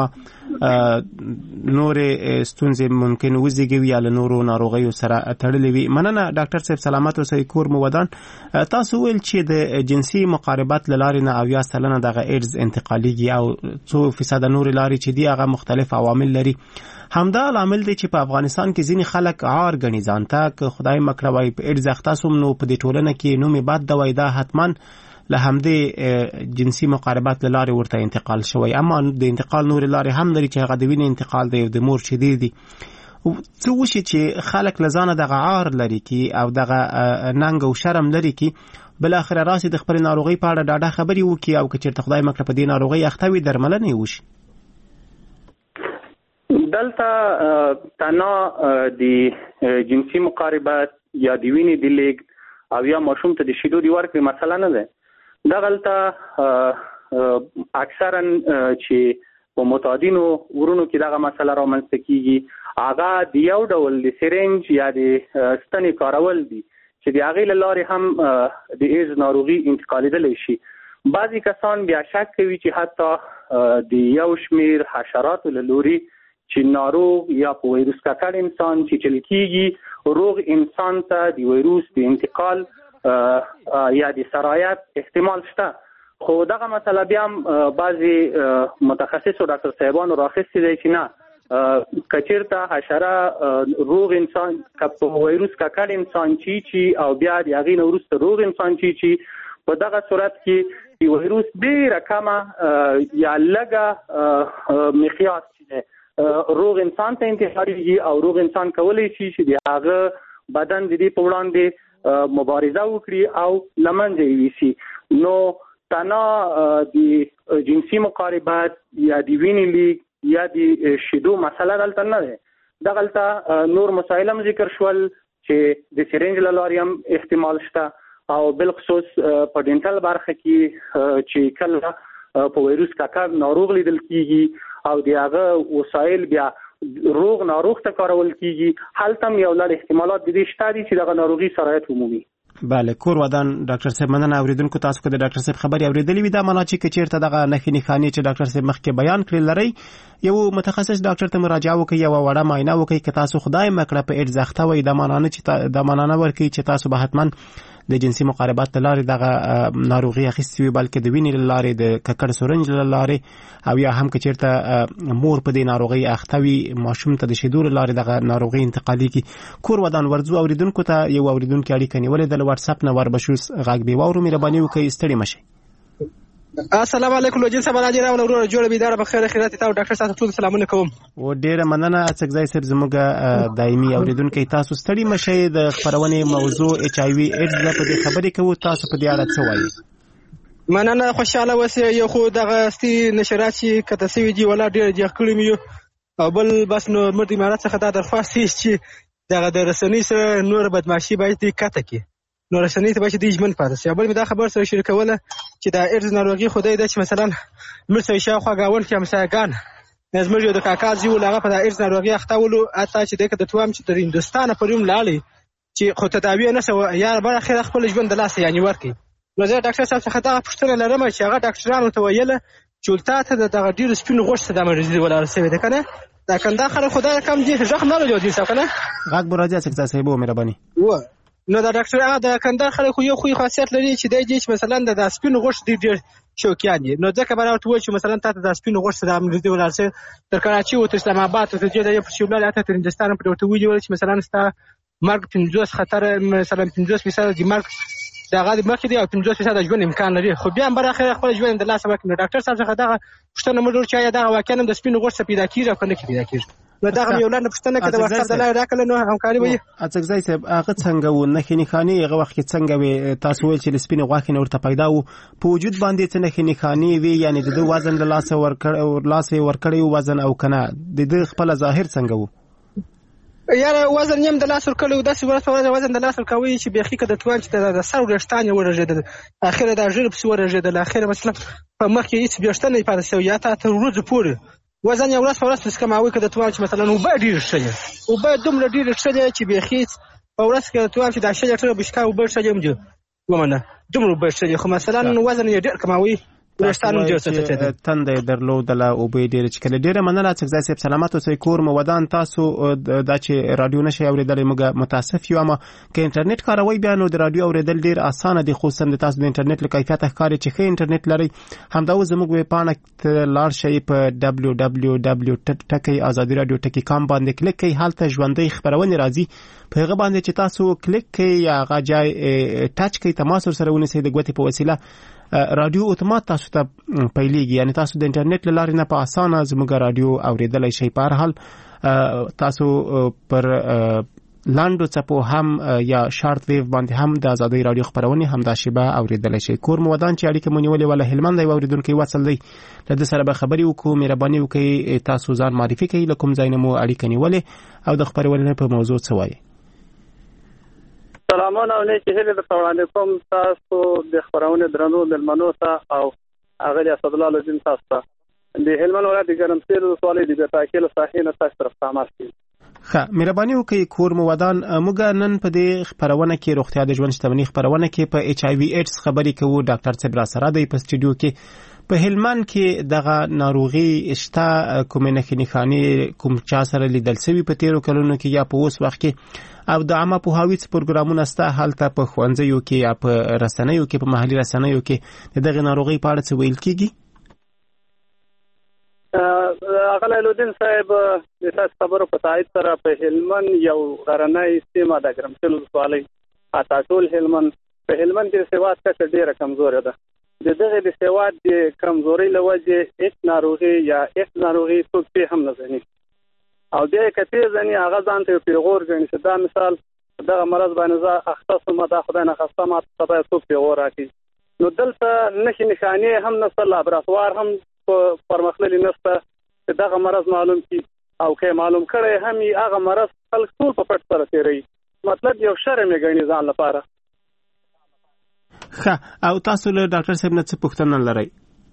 [SPEAKER 5] نورې ستونزې ممکن وزېږوي یا له نورو ناروغیو سره تړلې وي. مننه ډاکټر صاحب، سلامت اوسئ. کور مو ودان. تاسو ویل چې د جنسي مقاربت له لارې نه اویا سلنه دغه ایډز انتقالېږي او څو فیصده نورې لارې چې دي هغه مختلف عوامل لري. همدا لامل دی چې په افغانستان کې ځینې خلک عار ګڼي ځان ته، که خدای مکړه وای په ایډز اخته سوم نو په دې ټولنه کې نوم یې بد دی، وای دا حتما له همدې جنسي مقاربت له لارې ورته انتقال شوی. اما د انتقال نورې لارې هم لري چې هغه د وینې انتقال دی او د مور شیدې دي. څه وشي چې خلک له ځانه دغه عار لري کی او دغه ننګ او شرم لري کی، بل اخر راسي د خپل ناروغي په اړه ډاډه خبري وکي او که چېرته خدای مکړه په دې ناروغي اخته وي درملنه یې وشي.
[SPEAKER 6] دلته تنها د جنسي مقاربت یا د وینې د لیږد او یا ماشوم ته د شیدو د ورکړې مسله نه ده. دغلته اکثرا چې په متعدینو ورونو کې دغه مسله رامنځته کیږي هغه د یو ډول د سرنج یا د ستنې کارول دي چې د هغې له لارې هم د ایډز ناروغي انتقالېدلی شي. بعضې کسان بیا شک کوي چې حتی د یو شمېر حشراتو له لوري چې ناروغ یا په ویروس ککړ انسان چې چل کیږي روغ انسان ته د ویروس د انتقال یا د سرایت احتمال شته. خو دغه مسله بیا هم بعضې متخصصو ډاکټر صاحبانو راخیستې دی چې نه، که چېرته حشره روغ انسان که په ویروس ککړ انسان چیچي او بیا د هغې نه وروسته روغ انسان چیچي، په دغه صورت کې د ویروس ډېره کمه یا لږه مقیاس چې روغ انسان ته انتقالېږي او روغ انسان کولی شي چې د هغه بدن د دې په وړاندې مبارزه وکړي او له منځه یې ویسي. نو تنها د جنسي مقاربت یا د وینې لیږد یا د شیدو مسله دلته نه ده. دغلته نور مسایل هم ذکر شول چې د سرنج له لارې هم احتمال شته او بالخصوص په ډینټل برخه کې چې کله په ویروس ککړ ناروغ لیدل کیږي او د هغه وسایل بیا روغ ناروغ ته کارول کیږي، هلته هم یو لړ احتمالات د دې شته دي چې دغه ناروغي سرایت ومومي.
[SPEAKER 5] بله، کور ودان. ډاکټر صاحب مننه. اوریدونکو تاسو که د ډاکټر صاحب خبرې اورېدلې وي دا معنا چې که چېرته دغه نښې نښانې چې ډاکټر صاحب مخکې بیان کړې لرئ، یو متخصص ډاکټر ته مراجعه وکړئ، یوه وړه معاینه وکړئ. که تاسو خدای مکړه په ایډز اخته وئ، دا معنا نه چې دا معنا نه ورکوي چې تاسو به حتما د جنسي مقاربت له لارې دغه ناروغي اخیستې وي، بلکې د وینې له لارې د ککړ سرنج له لارې او یا هم که چېرته مور په دې ناروغۍ اخته وي ماشوم ته د شیدو له لارې دغه ناروغي انتقالېږي. کور ودان ورځو اوریدونکو ته یو اوریدونکي اړیکه نیولې ده له واټساپ نه، وربشوس غږ بې واورو. مهرباني وکړئ ستړي مه شئ.
[SPEAKER 9] السلام علیکم لوجین صاحب، راځي راوړه ورور جوړه بيدار په خیر خیرات ته ډاکټر صاحب ټول سلامونه کوم.
[SPEAKER 5] و ډیره مننه اڅکزای صاحب زموږ دایمي اوریدونکو. تاسو ستړي مشه د خبرونې موضوع ایچ آی وی ایډز په دې خبرې کوو، تاسو په دې اړه څه وایي؟
[SPEAKER 9] مننه، خوشاله اوسئ. یو خو دغه ستي نشرات چې کته سوي دي ولا ډیر ځخ کړی مې او بل بس نو مرد امارات څخه دا درخواست چې دغه د رسنۍ سره نور بدمعشي باید کته کی نو رسنۍ ته باید د ژوند پاتې شي. بل مې دا خبر سره شریکوله چې دا ایډز ناروغي خدای د چې مثلا مرسي شاوخوا گاون کې همسایگان زموږ یو د کاکا زیو لغه په دا ایډز ناروغي اختاولو، اته چې دغه د توام چې تر هندستان پریم لاړی چې خو تداوی نه سو یا بل اخر خپل ژوند د لاس یعنی ورکی. نو زه ډاکټر صاحب څخه دا پوښتنه لرم چې هغه ډاکټرانو ته ویله چې ولتا ته دغه ډیر سپین غوښته د مرزي ولا رسوي ده کنه دا کنده خلک خدای کم دي ځخ نه لري دي څه کنه
[SPEAKER 5] غږ براځي څنګه صاحب مهرباني
[SPEAKER 9] و نو دا ډاکټر هغه د کندهار خلک یو خو خاصیت لري چې د دې مثلا د سپین غوښ ډیر شوکیان دي. نو ځکه برابر وایي چې مثلا تاسو د سپین غوښ د امریکا ولارسه تر کراچي او تر اسلام آباد ته چې د پښیمال اته تر هندستان په ورته ویل چې مثلا ستا مرګ پنځوس خطر مثلا پنځوس فیصد د مرګ دا غاډي مخکې دی او پنځوس فیصد د ژوند امکان لري. خو بیا هم برخه خپل ژوند د لاس وکړي. ډاکټر صاحب څخه دا پښتنه مړ چې دا واقعا د سپین غوښ پیدا کیږي او کنه پیدا کیږي. نو دا یو لنډه پښتنه کې د وخت د لای راکله نو همکاري وي.
[SPEAKER 5] اڅکزای صاحب هغه څنګه و نه خني خاني هغه وخت څنګه وي تاسو ول چې سپین غوښ نه ورته پیدا وو په وجود باندې څنګه خني خاني وي یعنی د وزن د لاس ورکړ او لاس ورکړی وزن او کنه د خپل ظاهر څنګه وو؟
[SPEAKER 9] یاره وزن یم د لاس ورکړی داسې ورځ په ورځ وزن د لاس ورکوي چې بیخي که د توان چې د سر وریښتان یې ورژېدل، اخره دا ژیړ پسې ورژېدل، اخره مثلا په مخ کې هېڅ ویښته نه یې پاتې شوی، یا تا تر ورځو پورې وزن یې ورځ په ورځ پسې کموي که د توان چې مثلا اوبه ډېرې څښلې، اوبه دومره ډېرې څښلې چې بیخي په ورځ کې د توان چې دا شل لیټره بشکا اوبه څښلې هم دي ومنه دومره اوبه څښلې، خو مثلا وزن یې ډېر کموي.
[SPEAKER 5] تنده درلودله اوبه ډېرې څښلې. ډېره مننه څکزی صاحب، سلامت اوسئ. کور مو ودان. تاسو دا چې راډیو نشئ اورېدلی موږ متاسف یو، اما که انټرنیټ کاروئ بیا نو د راډیو اورېدل ډېر اسانه دي، خصوصا د تاسو د انټرنیټ له کیفیته ښکاري چې ښه انټرنیټ لرئ. همدا اوس زموږ ویبپاڼه ته لاړ شئ په ډبلیو ډبلیو ډبلیو ټکی ازادي راډیو ټکی کام باندې کلیک کړئ، هلته ژوندۍ خپرونې راځي، په هغه باندې چې تاسو کلیک کړئ یا هغه ځای ټچ کړئ، تماس ورسره ونیسئ د ګوتې په وسیله، رادیو اتومات تاسو ته پیلېږي، یعنی تاسو د انټرنیټ له لارې نه په اسانه زموږ رادیو اورېدلی شئ. په هر حال تاسو پر لاندو څپو هم یا شارټ ویو باندې هم د ازادۍ رادیو خپرونې همدا شیبه اورېدلی شئ. کور مو ودان چې اړیکه مو نیولې وله هلمند یو اورېدونکی وصل دی، له ده سره به خبرې وکړو. مهرباني وکړئ تاسو ځان معرفي کړئ له کوم ځای نه مو اړیکه نیولې او د خپرونې په موضوع څه وایي.
[SPEAKER 10] سلامونه او نیکې هیلې درته وړاندې کوم تاسو د خپرونې درنو مېلمنو ته او اغلې اسدالله لودین تاسو ته د هلمند ولایت د ګرمسیر ولسوالۍ د بېټاکې له ساحې نه تاسو طرف ته امر کوي.
[SPEAKER 5] ښه، مهرباني وکړئ کور مو ودان. موږ نن په دې خپرونه کې روغتیا د ژوند شتمني خپرونه کې په ایچ آی وي ایډز خبرې کوو. ډاکټر صاحب راسره دی په سټوډیو کې. په هلمند کې دغه ناروغي شته، کومې نښې نښانې کوم چا سره لیدل شوي په تېرو کلونو کې یا په اوس وخت کې، او د عامه پوهاوي څه پروګرامونه شته هلته په ښوونځیو کې یا په رسنیو کې، په محلي رسنیو کې د دغې ناروغۍ په اړه څه ویل کېږي؟
[SPEAKER 10] اغلی لودین صاحب د تاسو خبرو په تایید سره په هلمند یو غرنۍ سیمه د ګرمسیر ولسوالۍ حتی ټول هلمند په هلمند کې د سواد کچه ډېره کمزوره ده. د دغې د سواد د کمزورۍ له وجې هېڅ ناروغي یا هېڅ ناروغي څوک پې هم نه ځني، او بیا یې که پې ځني هغه ځان ته یو پیغور ګڼي چې دا مثال دغه مرض باندې زه اخته شوم، دا خدای نخواسته ماته خدای څوک پیغور راکړي. نو دلته نښې نښانې هم نشته، لابراتوار هم پرمختللي نشته چې دغه مرض معلوم کړي، او که معلوم کړی هم یې هغه مرض خلک ټول په پټ سره تېروي، مطلب یو شرم یې ګڼي ځان لپاره.
[SPEAKER 5] ښه، او تاسو له ډاکټر صاحب نه څه پوښتنه لرئ؟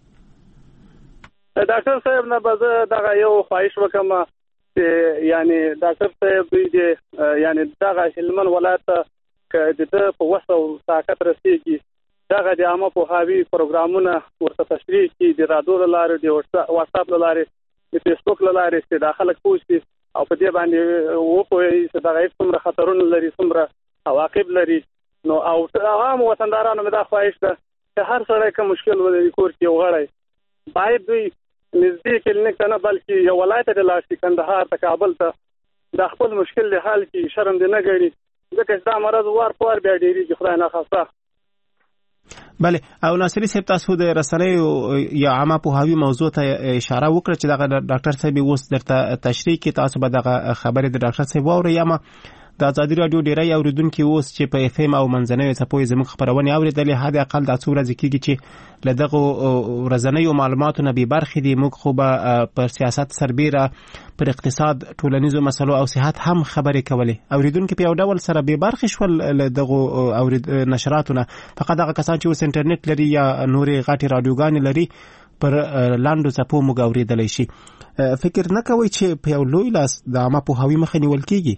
[SPEAKER 10] ډاکټر صاحب نه به زه دغه یو خواهش وکړم چې یعنی ډاکټر صاحب دوی د یعنی دغه هلمند ولایت ته که د ده په وس او طاقت رسېږي دغه د عامه پوهاوي پروګرامونه ورته تشریح کړي، د راډیو له لارې، د واټساپ له لارې، د فیسبوک له لارې، چې دا خلک پوه شي او په دې باندې وپوهېږي چې دغه څومره خطرونه لري، څومره عواقب لري. نو او عام وطندارانو مې دا خواهش ده چې هر سړی که مشکل ولري کور کې یو غړی باید دوی نږدې کلینیک ته نه بلکې یو ولایت ته لاړ شي، کندهار ته، کابل ته، دا خپل مشکل د حل کړي، شرم دې نه ګڼي، ځکه چې دا مرض وار په وار بیا ډېرېږي خدای ناخواسته.
[SPEAKER 5] بله، او ناصري صاحب تاسو د رسنیو یا عامه پوهاوي موضوع ته اشاره وکړه چې دغه ډاکټر صاحب اوس درته تشریح کړي، تاسو به دغه خبرې د ډاکټر صاحب واورئ. اما د ازادي راډیو ډیری اوریدونکي اوس چې په اف ام او منځنیو څپو یې زموږ خپرونې اورېدلې، حد اقل دا څو ورځې کېږي چې له دغو ورځنیو معلوماتو نه بې برخې دي. موږ خو به پر سیاست سربیره، پر اقتصاد، ټولنیزو مسلو او صحت هم خبرې کولې. اوریدونکي په یو ډول سره بې برخې شول له دغو نشراتو نه، فقط هغه کسان چې اوس انټرنیټ لري یا نورې غټې راډیوګانې لري پر لاندو څپو موږ اورېدلی شي. فکر نه کوئ چې په یو لوی لاس د عامه پوهاوي مخه نیول کېږي؟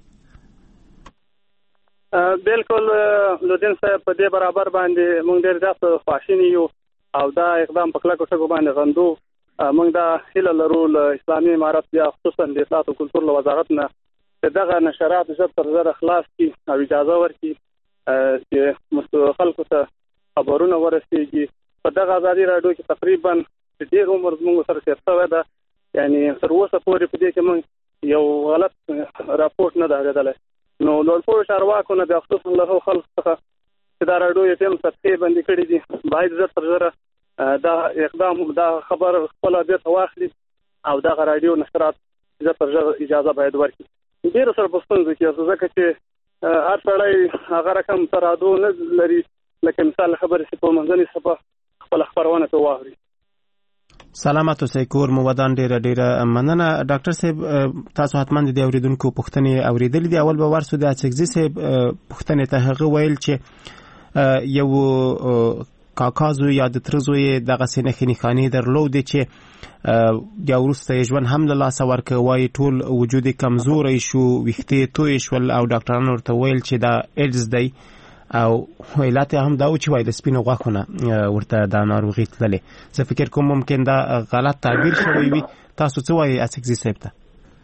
[SPEAKER 10] بالکل لودین صاحب، په دې برابر باندې موږ ډېر زیات خواشیني یو او دا اقدام په کلکو ټکو باندې غندو. موږ دا هیله لرو له اسلامي امارت یا خصوصا د اطلاعات او کلتور له وزارت نه چې دغه نشرات ژر تر ژره خلاص کړي او اجازه ورکړي چې خلکو ته خبرونه ورسېږي. په دغه ازادي راډیو کې تقریبا ډېر عمر زموږ سره تېر شوی ده، یعنې تر اوسه پورې په دې کې موږ یو غلط راپورټ نه ده اورېدلی. نو لوړپوړو چارواکو نه د خصوصا له هغو خلکو څخه چې دا راډیو اف ام صفحې بندې کړي دي باید ژر تر ژره دا اقدام، دا خبر خپله بېرته واخلي او دغه راډیو نشرات ژر تر ژره اجازه باید ورکړي. ډېرو سره په ستونزو کې ځکه چې هر سړی هغه رقم ترادو نه لري، لکه مثال خبرې چې په منځنۍ صفحه خپله خپرونه پرې واخلي.
[SPEAKER 5] سلامات اوسئ. کور مو ودان ډیره ډیره مننه. ډاکټر صاحب تاسو حتما د اوریدونکو پوښتنې اوریدلې دي. اول به ورسو د اڅکزي صاحب پوښتنې ته هغه ویل چې یو کاکازو یا د ترزوی دغه سینې خنیخانی درلود چې یا ورسته ژوند هم له لاس ورکه وای ټول وجود کمزوري شو ویختې توې شول او ډاکټرانو ورته ویل چې دا ایډز دی او ویلات هم دا و چې وای د سپینو غاښونه ورته دا ناروغي تللې. زه فکر کوم ممکن دا غلط تعبیر شوی وي. تاسو څه وایي اڅکزي صاحب ته؟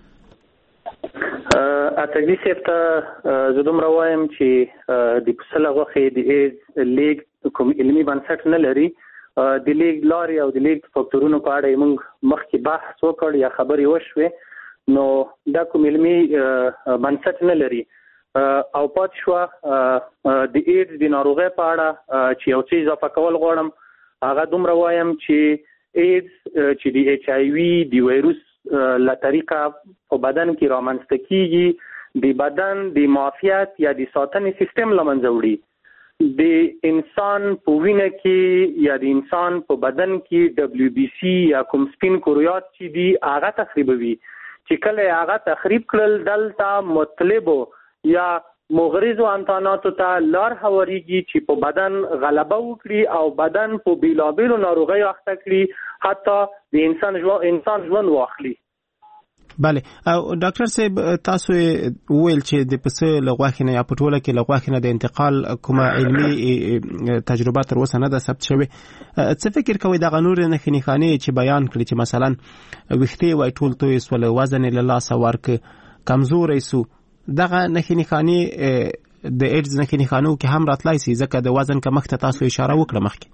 [SPEAKER 6] اڅکزي صاحب ته زه دومره وایم چې د پسله غوښې د ایډز لیږد کوم علمي بنسټ نه لري. د لیږد لارې او د لیږد فکټورونو په اړه موږ مخکې بحث وکړ یا خبرې وشوې، نو دا کوم علمي بنسټ نه لري او پات شو د ایډز د ناروغۍ په اړه چې یو څه اضافه کول غواړم. هغه دومره وایم چې ایډز چې د ایچ آی وي د وایروس له طریقه په بدن کې رامنځته کیږي د بدن د معافیت یا د ساتنې سیستم له منځه وړي. د انسان په وینه کې یا د انسان په بدن کې دبلیو بی سی یا کوم سپین کرویات چې دي هغه تخریبوي. چې کله هغه تخریب کړل دلته مطلبو یا مغرضو انتاناتو ته لار هواريږي چې په بدن غلبه وکړي او بدن په بیلابیلو ناروغیو اخته کړي حتی د انسان ژوند انسان ژوند واخلي.
[SPEAKER 5] بله. او ډاکټر صاحب تاسو ویل چې د پسه له غوښې نه یا په ټوله کې له غوښې نه د انتقال کومه علمي تجربه تر اوسه نه ده ثبت شوې. څه فکر کوئ دغه نورې نښې نښانې چې بیان کړي چې مثلا ویښتې وای ټول توی سول وزن یې له لاسه ورکړ کمزوری سو، دغه نښې نښانې د ایډز نښې نښانو کې هم راتلای شي ځکه د وزن کمښت ته تاسو اشاره وکړه مخکې؟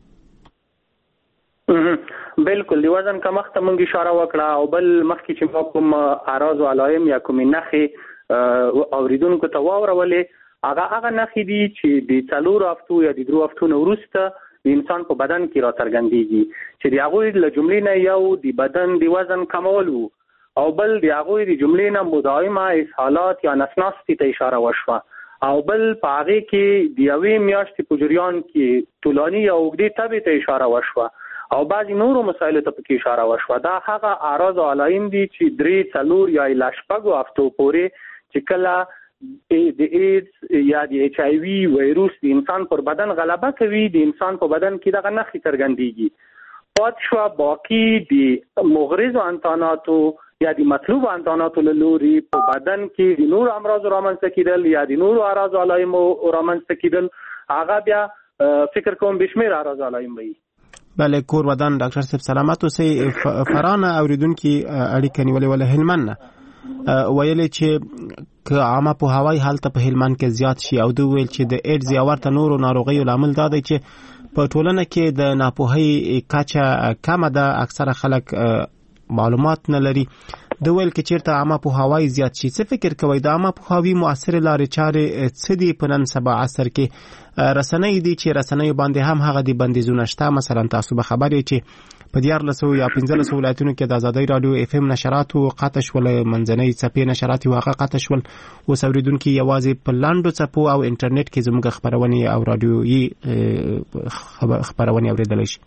[SPEAKER 6] بالکل د وزن کمښت ته موږ اشاره وکړه او بل مخکې چې ما کوم اعراض او علایم یا کومې نښې اوریدونکو ته واورولې هغه هغه نښې دي چې د څلورو هفتو یا د درو هفتو نه وروسته د انسان په بدن کې راڅرګندېږي چې د هغوی له جملې نه یو د بدن د وزن کمول وو او بل د هغوی د جملې نه مداومه اسهالات یا نسناستي ته اشاره وشوه او بل په هغې کې د یوې میاشتې په جریان کې طولاني یا اوږدې تبې ته اشاره وشوه او بعضې نورو مسایلو ته پکې اشاره وشوه. دا هغه اعراض او علایم دي چې درې څلور یا له شپږو هفتو پورې چې کله د ایډز یا د ایچ آی وي وایروس د انسان پر بدن غلبه کوي د انسان په بدن کې دغه نښې څرګندېږي. پات شوه باقي د مغرضو انتاناتو یا د مطلوب انتاناتو له لوري په بدن کې د نورو امراضو رامنځته کېدل یا د نورو اعراض او علایمو رامنځته کېدل هغه بیا فکر کوم بشمیر اعراض او علایم وي.
[SPEAKER 5] بله. کور ودان ډاکټر صاحب سلامات اوسئ. فرانه اوریدونکي اړیکه نیولې ولا هلمند نه ویلې چې که عامه پوهاوی هلته په هلمند کې زیات شي او دوی ویل چې د ایډز یا ورته نورو ناروغیو لامل دا دی چې په ټولنه کې د ناپوهۍ کچه کمه ده، اکثره خلک معلومات نه لري. د ویل کې چیرته عامه پوهاوی زیات شي. څه فکر کوئ د عامه پوهاوی مؤثر لارې چارې څه دي په نن سبا عصر کې؟ رسنۍ دي چې رسنۍ باندې هم هغه دي بندیزونه شته. مثلا تاسو به خبر یې چې په دیارلسو یا پنځلسو ولایتونو کې د ازادۍ راډیو اف ام نشراتو قطع شول، منځنۍ څپې نشرات یې هغه قطع شول. اوس اوریدونکي یوازې په لاندو څپو او انټرنیټ کې زموږ خپرونې او راډیویي خپرونې اوریدلی شي.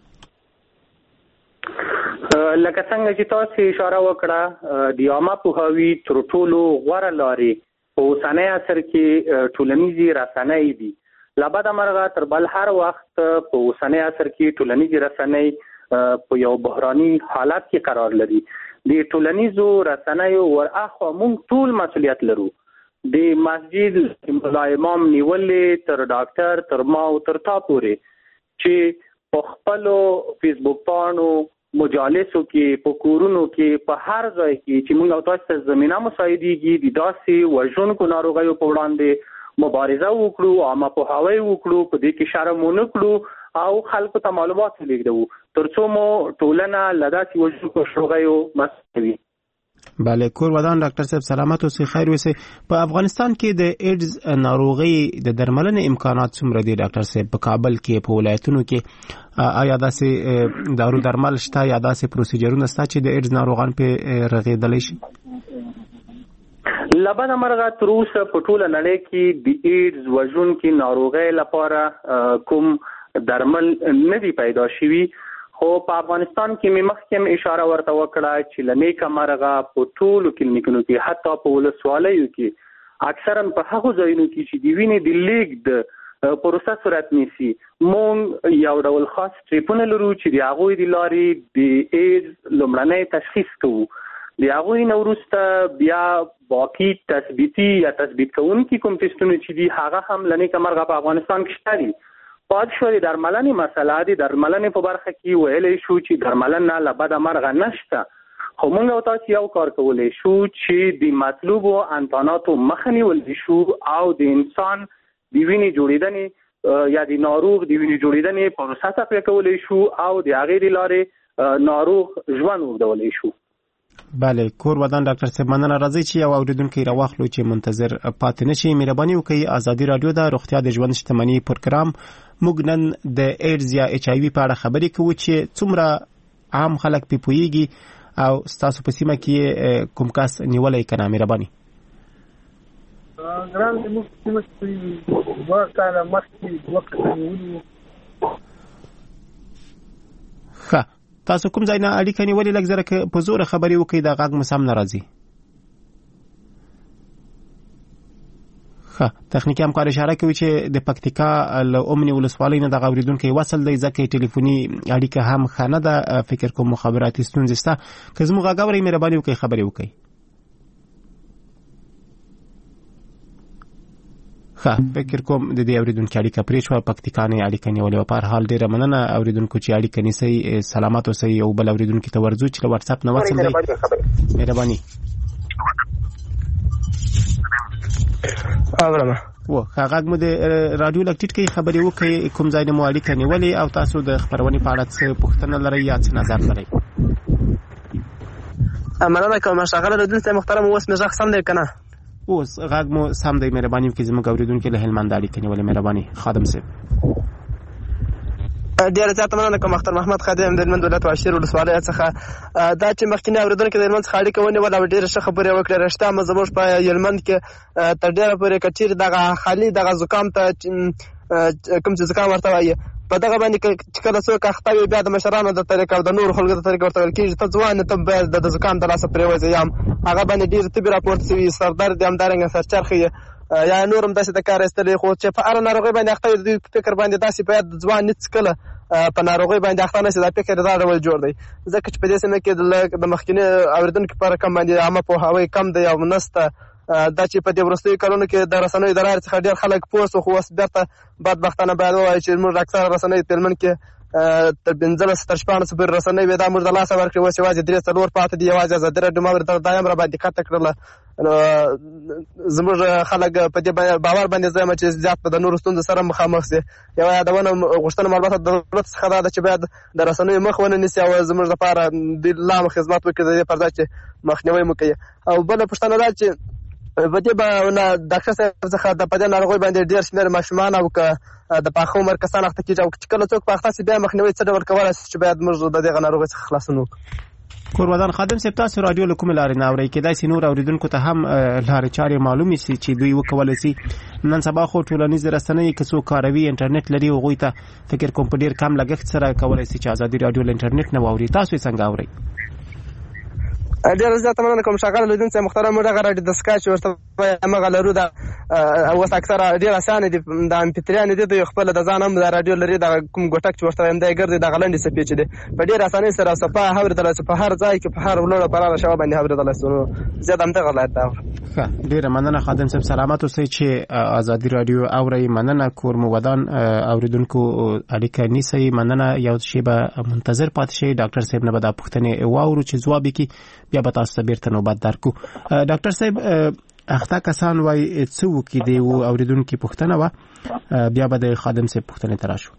[SPEAKER 6] لکه څنګه چې تاسو اشاره وکړه د عامه پوهاوي تر ټولو غوره لارې په اوسنی عصر کې ټولنیزې رسنۍ دي. لبده مرغه تر بل هر وخت په اوسنی عصر کې ټولنیزې رسنۍ په یو بحراني حالت کې قرار لري. د ټولنیزو رسنیو ورأخوا موږ ټول مسؤلیت لرو. د مسجد ملا امام نیولې تر ډاکټر تر ما او تر تا پورې چې په خپلو فیسبوک پاڼو مجالسو کې په کورونو کې په هر ځای کې چې موږ او تاسو ته زمينه مساعدېږي د داسې وژونکو ناروغیو په وړاندې مبارزه وکړو، عامه پوهاوی وکړو، په دې کې شرم ونه کړو او خلکو ته معلومات ولېږدو ترڅو مو ټولنه له داسې وژونکو ناروغیو مسؤل وي.
[SPEAKER 5] بله. کور ودان ډاکټر صاحب سلامت اوسئ، خیر اوسئ. په افغانستان کې د ایډز ناروغي د درملنې امکانات څومره دي ډاکټر صاحب؟ په کابل کې په ولایتونو کې آیا داسې دارو درمل شته یا داسې پروسیجرونه شته چې د ایډز ناروغان په رغېدلی شي؟
[SPEAKER 6] لبده مرغه تر اوسه په ټوله نړۍ کې د ایډز وژونکي ناروغۍ لپاره کوم درمل نه دي پیدا شوي، خو په افغانستان کې مې مخکې اشاره ورته وکړه چې له نیکه مرغه په ټولو کلینیکونو کې حتی په ولسوالیو کې اکثرا په هغو ځایونو کې چې د وینې د لیږد پروسه صورت نیسي مونږ یو ډول خاص سټریپونه لرو چې د هغوی د لارې د ایډز لومړنی تشخیص کوو. د هغوی نه وروسته بیا باقي تثبیتي یا تثبیت کوونکي کوم ټسټونه چې دي هغه هم له نیکه مرغه په افغانستان کې شته دي. پاتې شوه د درملنې مسله د درملنې په برخه کې ویلی شو چې درملنه له بده مرغه نشته، خو موږ او تاسو یو کار کولی شو چې د مطلوبو انتاناتو مخه نیولی شو او د انسان د وینې جوړېدنې یا د ناروغ د وینې جوړېدنې پروسه تقویه کولی شو او د هغې د لارې ناروغ ژوند اوږدولی شو.
[SPEAKER 5] بله کور ودان ډاکټر صاحب مننه. راځئ چې یو اوریدونکی راواخلو چې منتظر پاتې نشي. مهرباني وکړئ ازادي راډیو د روغتیا د ژوند شتمنۍ پروګرام موږ نن د ایډز یا ایچ آی وي په اړه خبرې کوو چې څومره عام خلک پې پوهیږي او ستاسو په سیمه کې کوم کس نیولی که نه. مهرباني.
[SPEAKER 11] ګران زموږ په سیمه کې دوه کاله مخکې دوه کسه نیولي وو.
[SPEAKER 5] ښه تاسو کوم ځای نه اړیکه نیولې؟ لږ زره که په زوره خبرې وکړئ د غږ مو سم نه راځي. ښه تخنیکي همکار اشاره کوي چې د پکتیکا له اومنې ولسوالۍ نه دغه اورېدونکی وصل دی ځکه ټلیفوني اړیکه هم ښه نه ده. فکر کوم مخابراتي ستونزې شته. که زموږ غږ اورئ مهرباني وکړئ خبرې وکړئ. ښه فکر کوم د دې اورېدونکي اړیکه پرې شوه، پکتیکا نه اړیکه نیولې وه. په هر حال ډېره مننه اورېدونکو چې اړیکه نیسئ. سلامات اوسئ. یو بل اورېدونکي ته ورځو چې له واتساپ نه وصل دی. مهرباني.
[SPEAKER 11] اورم
[SPEAKER 5] و هغه مو د رادیو لګ ټیټ کې خبرې وکړي کوم ځای نه مو اړیکه نیولې او تاسو د خبرونې په اړه څه پوښتنه لرئ یا څه نظر لرئ؟
[SPEAKER 11] مننه کوم ښاغلی اورېدونکی محترم. اوس مې غږ سم دی که نه؟
[SPEAKER 5] اوس غږ مو سم دی. مهرباني وکړئ زموږ اورېدونکي له هلمند اړیکه نیولې. مهرباني خادم صاحب.
[SPEAKER 11] ډېره زیاته مننه کوم اختر محمد خادم د هلمند ولایت واشیر ولسوالۍ څخه. دا چې مخکینی اورېدونکی د هلمند څخه اړیکه ونیوله او ډېره ښه خبرې وکړې. رښتیا هم زموږ په هلمند کې تر ډېره پورې که چیرې دغه خالي دغه زکام ته کوم چې زکام ورته وایي په دغه باندې چې کله څوک اخته وي بیا د مشرانو د طریقه او د نورو خلکو د طریقه ورته ویل کېږي ته ځوان ته باید د زکام د لاسه پرېوځي یا هم هغه باندې ډېرې تبې راپورته شوي، سردرد یې همدارنګه سرچرخ یې یا نور هم داسې د کار ایستلی. خو چې په هره ناروغۍ باندې اخته وي د دوی په فکر باندې داسې باید ځوان هېڅکله په ناروغۍ باندې اخته نه شي. دا فکر دا ډول جوړ دی ځکه چې په دې سیمه کې د مخکیني اورېدونکي په رقم باندې عامه پوهاوی کم دی او نسته. دا چې په دې وروستیو کلونو کې د رسنیو د لارې څخه ډېر خلک پوه شو، خو اوس بېرته بدبختانه باید ووایو چې زموږ اکثره رسنۍ په هلمند کې تر پنځلس تر شپاړسو پورې رسنۍ وې دا موږ د لاسه ورکړې. اوس یوازې درې څلور پاتې دي. یوازې ازادي راډیو ما ورته دا هم راباندې ښکته کړله. زموږ خلک په دې باور باندې زه یم چې زیات به د نورو ستونزو سره مخامخ شي. یوه یادونه غوښتنه مو البته د دولت څخه دا ده چې باید د رسنیو مخ ونه نیسي او زموږ لپاره د لا هم خدمت وکړي د دې پر ځای چې مخنیوی مو کوي. او بله پوښتنه دا چې په دې باندې ډاکټر صاحب څخه د په دې ناروغۍ باندې ډېر شمېر ماشومان او که د پاخه عمر کسان اخته کېږي او چې کله څوک په اخته شي بیا مخنیوی څه ډول کولی شي چې باید موږ د دغه ناروغۍ څخه خلاصون وکړو؟
[SPEAKER 5] کورودان خادم صاحب تاسو رادیو له کومې لارې نه اورئ؟ کېدای شي نور اورېدونکو ته هم لارې چارې معلومې شي چې دوی وکولی شي. نن سبا خو ټولنیزې رسنۍ که څوک کاروي انټرنیټ لري هغوی ته فکر کوم په ډېر کم لګښت سره کولی شي چې ازادي راډیو له انټرنیټ نه واوري. تاسو یې څنګه اورئ؟
[SPEAKER 11] ډېره زیاته مننه کوم ښاغلی اورېدونکی محترم. موږ دغه راډیو دستګاه چې ورته همغه لرو دا اوس اکثره ډېر اسانه دي. د امپیتریانې دي دوی خپله د ځان هم د راډیو لري دغه کوم ګوټک چې ورته وایم دی ګرځي دغه لنډې څپې چې دی په ډېرې اسانۍ سره صفا اورېدلی شو. په هر ځای کې په هر لوړه پراله شوه باندې اورېدلی شو. نو زیات همدغه ولایت دا
[SPEAKER 5] ښه ډېره مننه خادم صاحب. سلامت اوسئ چې ازادي راډیو اورئ. مننه کور مو ودان اورېدونکو اړیکه نیسئ. مننه یو شیبه منتظر پاتې شئ. ډاکټر صاحب نه به دا پوښتنې واورو چې ځواب یې کړي بیا به تاسو ته بېرته نوبت درکو. ډاکټر صاحب اخته کسان وایي څه وکړي د یو اورېدونکي پوښتنه وه بیا به د خادم صاحب پوښتنې ته راشو.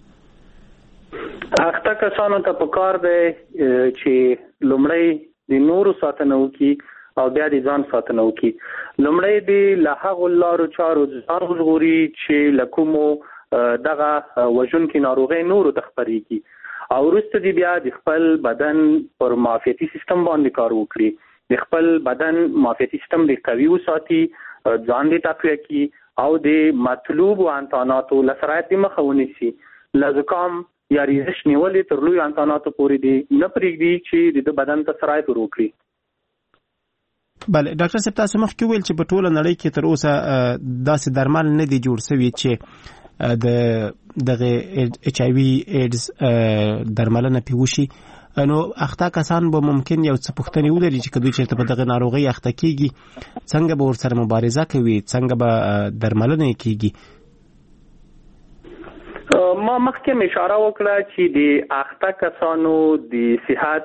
[SPEAKER 6] اخته کسانو ته پکار دی چې لومړی د نورو ساتنه وکړي او بیا د ځان ساتنه وکړي. لومړی د له هغو لارو چارو ځان وژغوري چې له کومو دغه وژونکي ناروغۍ نورو ته خپرېږي او وروسته دې بیا د خپل بدن پر معافیتي سیستم باندې کار وکړي. د خپل بدن معافیتي سیستم د قوي وساتي، ځان دې تقویه کړي او د مطلوبو انتاناتو له سرایت مخه ونیسي. له زکام یا ریزش نیولې تر لوی انساناتو پورې دي نه پرېږدي چې د بدن ته سرایت ور وکړي.
[SPEAKER 5] بله ډاکټر صاحب تاسو مخکې ویل چې په ټوله نړۍ کې تر اوسه داسې درمل نه دي جوړ شوي چې د دغه ایچ آی وي ایډز درملنه پې وشي. نو اخته کسان به ممکن یو څه پوښتنې ولري چې کدوی چېرته په دغه ناروغۍ اخته کېږي څنګه به ورسره مبارزه کوي، څنګه به درملنه یې کېږي؟
[SPEAKER 6] ما مخکې اشاره وکړه چې د اخته کسانو د صحت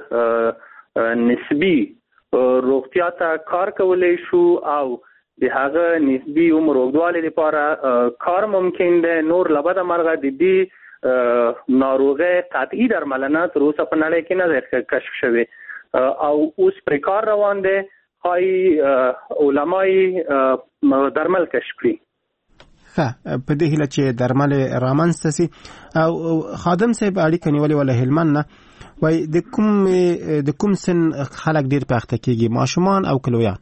[SPEAKER 6] نسبی روغتیا ته کار کولی شو او د هغه نسبی عمر اوږدوالي لپاره کار ممکن دی. نور له بده مرغه د دې ناروغۍ قطعي درملنه تر اوسه په نړۍ کې نه ده کشف شوې او اوس پرې کار روان دی. ښایي علمای درمل کشف کړي.
[SPEAKER 5] ښه په دې هیله چې درمل رامنځته سي. او خادم صاحب اړیکه نیولې ولا هلمند نه وای د کوم د کوم سن خلک ډیر په اخته کېږي، ماشومان او کلویان؟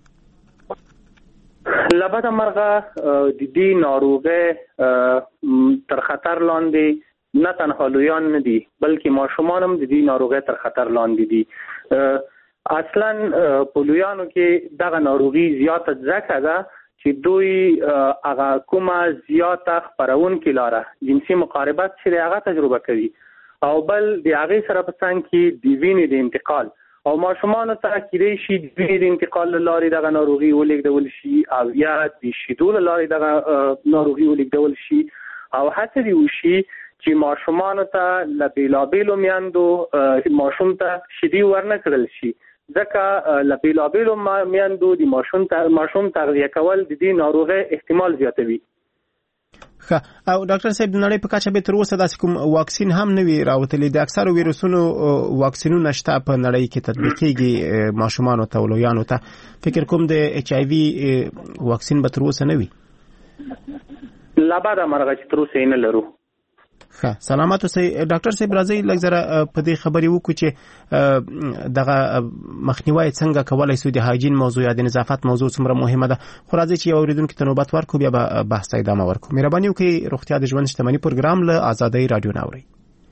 [SPEAKER 6] له بده مرغه د دې ناروغۍ تر خطر لاندې نه تنها لویان نه دي بلکې ماشومان هم د دې ناروغۍ تر خطر لاندې دي. اصلا په لویانو کې دغه ناروغي زیاته ځکه ده چې دوی هغه کومه زیاته خپرونکې لاره جنسي مقاربت چې هغه تجربه کوي او بل د هغې سره په څنګ کې د وینې د انتقال او ماشومانو ته کېدای شي د وینې د انتقال له لارې دغه ناروغي ولېږدول شي او یا د شیدو له لارې دغه ناروغي ولېږدول شي او هڅه دې وشي چې ماشومانو ته له بېلابېلو میندو ماشوم ته شیدې ورنه کړل شي ځکه له بېلابېلو میندو د ماشوم تغذیه کول د دې ناروغۍ احتمال زیاتوي.
[SPEAKER 5] ښه او ډاکټر صاحب د نړۍ په کچه به تر اوسه داسې کوم واکسین هم نه وي راوتلی. د اکثرو ویروسونو واکسینونه شته په نړۍ کې تطبیقېږي ماشومانو ته او لویانو ته. فکر کوم د ایچ آی وي واکسین به تر اوسه نه وي؟
[SPEAKER 6] له بده مرغه چې تر اوسه یې نه لرو.
[SPEAKER 5] ښه سلامت اوسئ. ډاکټر صاحب راځئ لږ ذره په دې خبرې وکړو چې دغه مخنیوی څنګه کولی شو، د هایجین موضوع یا د نظافت موضوع څومره مهمه ده. خو راځئ چې یو اورېدونکي ته نوبت ورکړو بیا به بحث ته ادامه ورکړو. مهرباني وکړئ روغتیا د ژوند شتمني پروګرام له ازادۍ راډیو نه اورئ.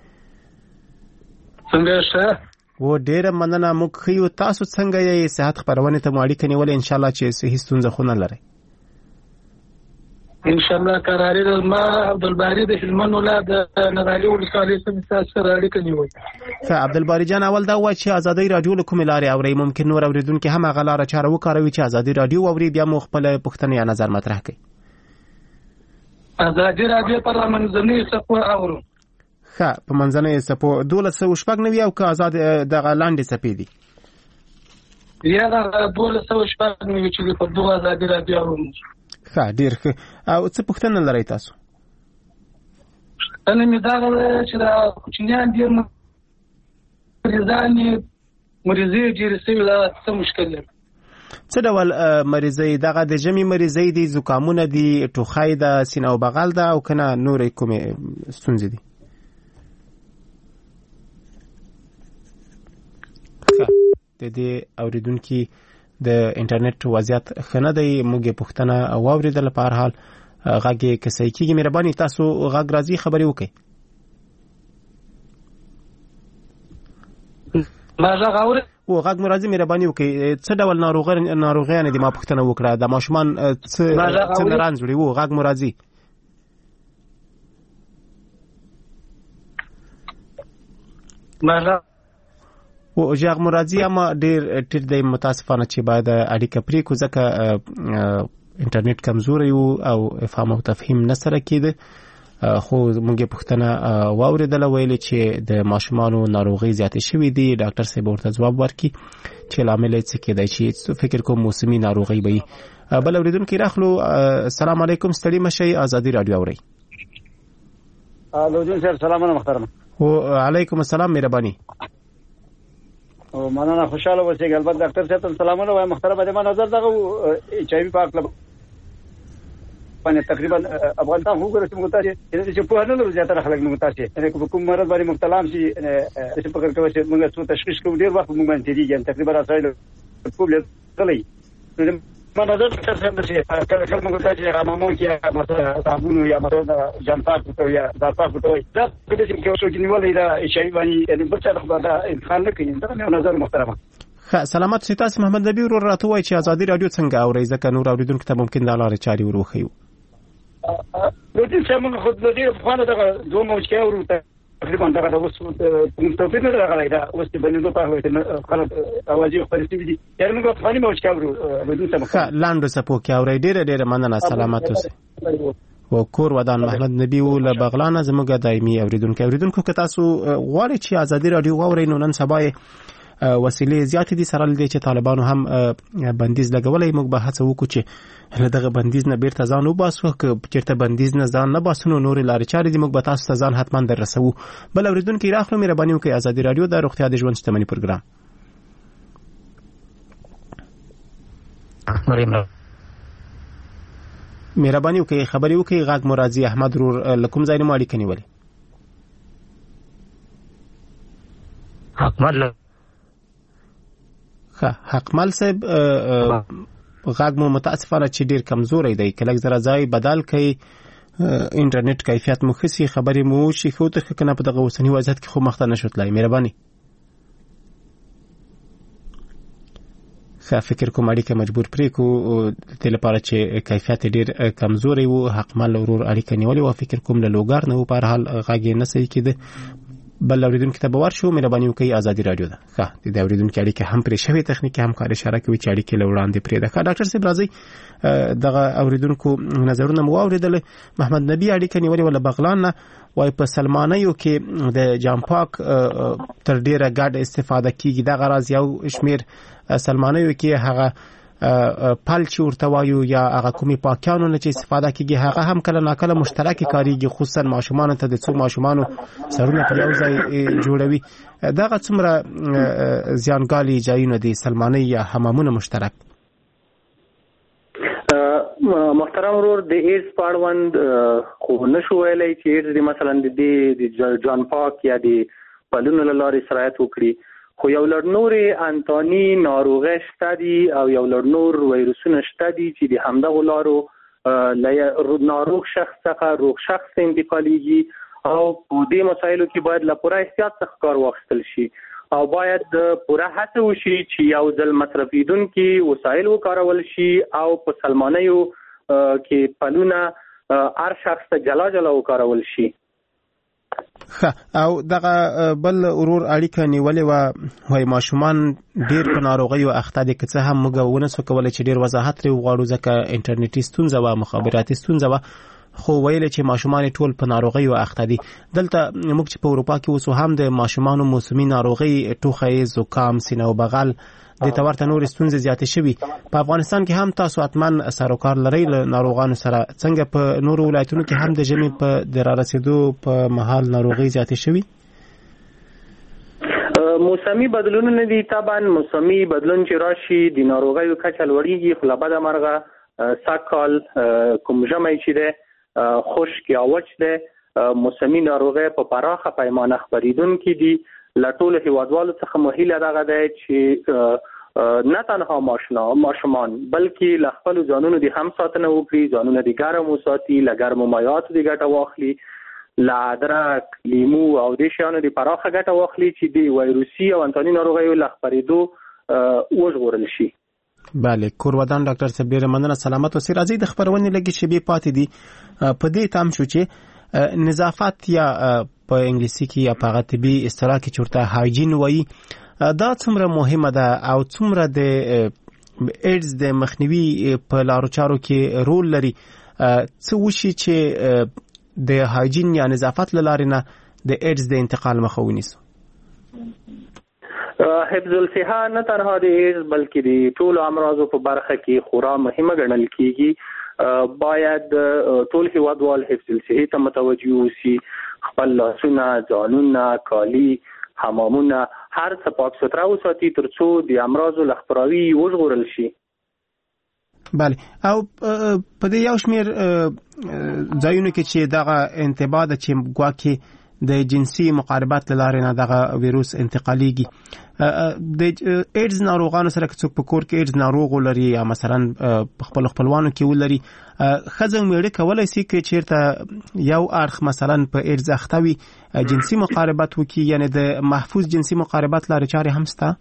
[SPEAKER 12] څنګه شه
[SPEAKER 5] و ډېره مننه. موږ ښه یو، تاسو څنګه یې؟ صحت خپرونې ته مو اړیکه نیولې، انشاءالله چې صحي ستونزه خو نه لرئ؟
[SPEAKER 12] ان شاء الله قرارې ما عبدالباری د هلمند ولایت د نادعلي ولسوالۍ څخه سره اړیکه نیولې.
[SPEAKER 5] ښه عبدالباری جان، اول دا وایي چې ازادۍ راډیو له کومې لارې اورئ؟ ممکن نور اورېدونکي هم هغه لاره چاره وکاروي چې ازادۍ راډیو واوري، بیا مو خپله پوښتنه یا نظر مطرح کړئ.
[SPEAKER 12] ازادۍ راډیو پر منځنیو څپو اورو.
[SPEAKER 5] ښه په منځنیو څپو دولس سوه شپږ نوي او که ازاد دغه لاندې څپې دي؟
[SPEAKER 12] یا دولس سوه شپږ نوي چې په دغه ازادۍ راډیو اورو.
[SPEAKER 5] ښه ډېر ښه. او څه پوښتنه لرئ تاسو؟
[SPEAKER 12] پوښتنه مې دا ده چې دا کوچنیان ډېر مریضان مریضۍ ډېرې سوي دا څه مشکل لري؟
[SPEAKER 5] څه ډول مریضۍ؟ دغه د ژمي مریضۍ دي، زکامونه دي، ټوخی ده، سینه او بغل ده او که نه نورې کومې ستونزې دي؟ ښه د دې اورېدونکي د انټرنیټ وضعیت ښه نه دی. موږ یې پوښتنه واورېدله. په هر حال غږ یې که صحیح کېږي مهرباني تاسو غږ راځي خبرې وکړئ.
[SPEAKER 12] ما غږ اورئ؟
[SPEAKER 5] او غږ مو راځي مهرباني وکړئ. څه ډول ناروغیانې دي؟ ما پوښتنه وکړه د ماشومان څه څنګه رنځ وړي؟ و غږ مو راځي؟
[SPEAKER 12] ما غږ
[SPEAKER 5] و ژغ مو راځي اما ډېر ټیټ دی. متاسفانه چې باید اړیکه پرېکړو ځکه انټرنیټ کمزوری و او افهام او تفهیم نه سره کېده. خو موږ یې پوښتنه واورېدله، ویلې چې د ماشومانو ناروغۍ زیاتې شوي دي. ډاکټر صاحب ورته ځواب ورکړي چې لامل یې څه کېدای شي. فکر کوم موسمي ناروغۍ به وي. بل اورېدونکي راخلو. السلام علیکم، ستړي مه شئ، ازادي راډیو اورئ.
[SPEAKER 13] لوجون صاحب سلامونه محترم.
[SPEAKER 5] وعلیکم السلام، مهرباني.
[SPEAKER 13] او مننه، خوشاله اوسئ. البته ډاکټر صاحب ته سلامونه وایم. محترم د ما نظر دغه ایچ آی وي په اړه باندې تقریبا افغانستان هو ګره چې موږ تاسو چې په هغه لور زیاتره خلک موږ تاسو یعنی کوم مرض باندې مبتلا شي چې په کار کوي چې موږ څه تشخیص کوو ډیر وخت موږ باندې دي. یعنی تقریبا راځي په لږ غلي منظر ډاکټر صاحب چې کله کله موږ ته چې غمامو کې مثلا صابون یا مثلا جامپاک او یا داپاک وي دا د دې کې څه چې نیولې دا شی باندې یعنی په څه خبره دا انسان نه کوي دا نه نظر محترمه.
[SPEAKER 5] ښه سلامات شئ. تاسو محمد نبی ورور راته وایي چې ازادي رادیو څنګه اورئ ځکه نور اوریدونکو ته ممکن دا لارې چارې وروښیو.
[SPEAKER 13] نو دې چې موږ خود دې په خانه دغه دوه موج کې اورو تقریبا دغه د اوس مستوفي نه راغلی دا اوس د بنو په هغه خلک اوازې خپل ستې دي یعنی موږ په خانه موج کې اورو بدون څه مخه
[SPEAKER 5] لاندې سپو کې اورئ. ډېر ډېر مننه. سلامات اوسئ. و کور ودان محمد نبی و له بغلان زموږ دایمي اوریدونکو اوریدونکو که تاسو غواړئ چې ازادي رادیو واورئ نو نن سبا وسیلې زیاتې دي سره لدې چې طالبانو هم بندیز لګولی. موږ به هڅه وکړو چې له دغه بندیز نه بیرته ځان وباسو. که چېرته بندیز نه ځان نه باسو نو نورې لارې چارې دي موږ به تاسو ته ځان حتما در رسوو. بل اورېدونکي راخلو مهرباني وکړئ. ازادي راډیو د روغتیا د ژوند شتمني پروګرام مهرباني وکړئ خبرې وکړئ. غږ مو راځي. احمد رور له کوم ځای نه مو اړیکه نیولې؟
[SPEAKER 14] حقمل
[SPEAKER 5] حقمل صاحب غږ مو متاسفانه چې ډیر کمزوری دی. کله زره ځای بدل کړئ انټرنیټ کیفیت مو خسي خبرې مو شي خو ته کنه په دغه اوسنی وضعیت کې خو مخته نشو تلای. مهرباني. ښه فکر کوم اړیکه مجبور پرې کو د لپاره چې کیفیت ډیر کمزوری وو. حقمل ورور اړیکه نیولې و. فکر کوم له لوګار نه و په هر حال غږ نه صحیح کېده. بل اوریدونکو ته باور شو. مهرباني وکړئ. ازادي رادیو ده. ښه د اوریدونکو اړیکه هم پرې شوې تخنیکی همکار اشاره کوي چې اړیکه له وړاندې پرې ده. ښه ډاکټر صاحب راځي دغه اوریدونکو نظرونه مو واوریدل. محمد نبی اړیکه نیولې ول بغلان نه وای په سلمانیو کې د جامپاک تر ډیره ګډ استفاده کیږي. دغه راز یو شمیر سلمانیو کې هغه پل چې ورته وایو یا هغه کومي پاکیانو نه چې استفاده کیږي هغه هم کله ناکله مشترک کاریږي خصوصا ماشومان ته د څو ماشومانو سرونه په یو ځای جوړوي. دغه څومره زیانګالي ځایونه دي سلماني یا حمامونه مشترک؟
[SPEAKER 6] محترم ورور د ایز پاړوند خو نشو ویلای چې ایز د مثلا د جان پاک یا د پلونو لارې سرایت وکړي خو یو لړ نورې انتاني ناروغۍ شته دي او یو لړ نور ویروسونه شته دي چې د همدغو لارو ناروغ شخص څخه روغ شخص ته انتقالیږي او په دې مسایلو کې باید له پوره احتیاط څخه کار واخیستل شي او باید پوره هڅه وشي چې یو ځل مصرفیدونکي وسایل وکارول شي او په سلمانیو کې پلونه هر شخص ته جلا جلا وکارول شي.
[SPEAKER 5] او دغه بل ورور اړیکه نیولې و وای ماشومان ډیر په ناروغیو اخته دي که څه هم موږ ونه سو کولای چې ډیر وضاحت لري وغواړو ځکه انټرنیټي ستونزه و مخابراتي ستونزه و خو ویل چې ماشومان ټول په ناروغیو اخته دي. دلته موږ چې په اروپا کې اوسو هم د ماشومانو موسمي ناروغي ټوخی زکام سینه او بغل د تورته نور ستونزې زیاتې شوي. په افغانستان کې هم تاسو اتمن سروکار لرئ له ناروغانو سره. څنګه په نورو ولایتونو کې هم د ژمي په د را رسیدو په مهال ناروغي زیاتې شوي؟
[SPEAKER 6] موسمي بدلونونه دي. طبعا موسمي بدلون چې راشي د ناروغیو کچه لوړیږي خو له بده مرغه سږکال کوم ژمی چې دی خشک یا وچ دی موسمي ناروغۍ په پراخه پیمانه خپرېدونکي دي. له ټولو هیوادوالو څخه مو هیله دغه دی چې نه تنها ماشومان بلکې له خپلو ځانونو د هم ساتنه وکړي، ځانونه د ګرم وساتي، له ګرمو مایعاتو د ګټه واخلي، له ادرک لیمو او د شیانو د پراخه ګټه واخلي چې د وایروسي او انتاني ناروغیو له خپرېدو وژغورل شي.
[SPEAKER 5] بله کور ودان ډاکټر صاحب ډیره مننه. سلامت اوسئ. راځي د خبرونې لږې شیبې پاتې دي. په دې تام شو چې نظافت یا په انګلیسي کې یا په هغه طبي اصطلاح کې چې ورته هایجین وایي دا څومره مهمه ده او څومره د ایډز د مخنیوي په لارو چارو کې رول لري. څه وشي چې د هایجین یا نظافت له لارې نه د ایډز د انتقال مخه ونیسو؟
[SPEAKER 6] حفظ الصحه نه تنها د ایډز بلکې د ټولو امراضو په برخه کې خورا مهمه ګڼل کیږي. باید ټول هیوادوال حفظ الصحه ته متوجه اوسي، خپل لاسونه، ځانونه، کالي، حمامونه هر څه پاک سترا وساتي ترڅو د امراضو له خپراوي وژغورل شي.
[SPEAKER 5] بله او په دې یو شمیر ځایونو کې چې دغه انتباه د چې ګواکې د جنسي مقاربات لاره نه دغه ویروس انتقاليږي د ایډز ناروغانو سره څوک په کور کې ایډز ناروغ ولري یا مثلا په خپل خپلوانو کې ولري خزم میړه کولای شي چې چیرته یو اړخ مثلا په ایډز اختوي جنسي مقاربات وکي یعنی د محفوظ جنسي مقاربات لاره چارې هم ستا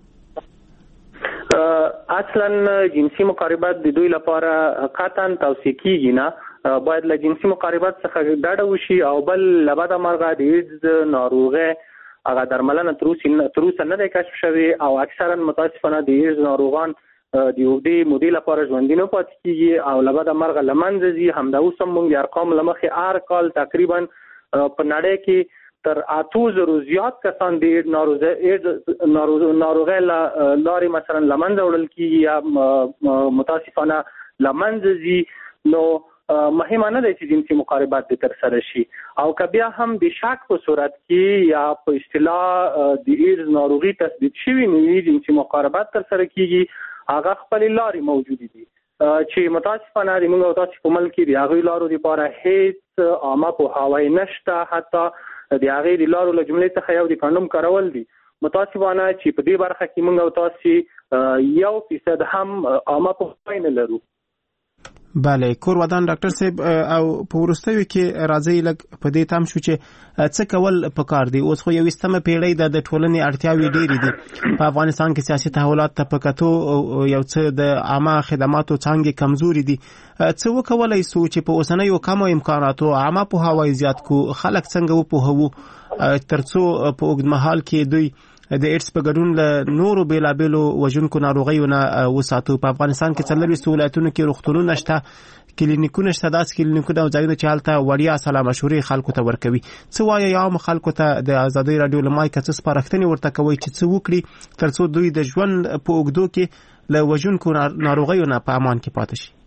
[SPEAKER 6] اصلا جنسي مقاربات د دوی لپاره قطعا توصیه کیږي نه باید له جنسي مقاربات څخه ډډه وشي او بل لبد مرغه د ایډز ناروغه هغه درملنه تروسه نه ده کشف شوی او اکثرا متاسفانه د ایډز ناروغان د یوډي مودې لپاره ژوندۍ نه پاتې کیږي او لبد مرغه لمنځه ځي همدا اوس هم موږ ارقام لمخې هر کال تقریبا په نړۍ کې تر اتو زرو زیات کسان د ایډز ناروغه لاري مثلا لمنځه وړل کیږي یا متاسفانه لمنځه ځي نو مهمه نه ده چې جنسي مقاربات د تر سره شي او که بیا هم د شک په صورت کې یا په اصطلاح د ایډز ناروغي تثبیت شوی نه وي جنسي مقاربات تر سره کیږي هغه خپل لاري موجود دي چې متاسفانه د موږ او تاسو په ملک کې د هغه لارو لپاره هیڅ عامه پوهاوی نشته حتی د هغه د لارو له جملې څخه یو د کاندوم کارول دي متاسفانه چې په دې برخه کې موږ او تاسو یو فیصد هم عامه پوهاوی نه لرو.
[SPEAKER 5] بله کور ودان ډاکټر صاحب او په ورستوي کې راځي لګ په دې تام شو چې څه کول پکار دي اوس خو یو استمه پیړۍ د ټولنې اړتیاوي ډېری دي په افغانستان کې سیاسي تحولات ته پکاتو یو څه د عامه خدماتو څنګه کمزوري دي څه وکولای سو چې په اوسنیو کم امکاناتو عامه پوهاوی زیات کو خلک څنګه وپوهوو ترڅو په اوږدمهال کې دوی د ایډز په ګډون له نورو بیلابیلو وژونکو ناروغیو نه وساتو. په افغانستان کې څلور ولایتونو کې روغتونونه شته کلینیکونه شته داس کلینیکونه او ځایونه چې هلته وړیا سلا مشورې خلکو ته ورکوي څه وایي عام خلکو ته د ازادي رادیو لمای کڅ سپارښتنې ورته کوي چې څه وکړي ترڅو دوی د ژوند په اوږدو کې له وژونکو ناروغیو نه په امان کې پاتې شي.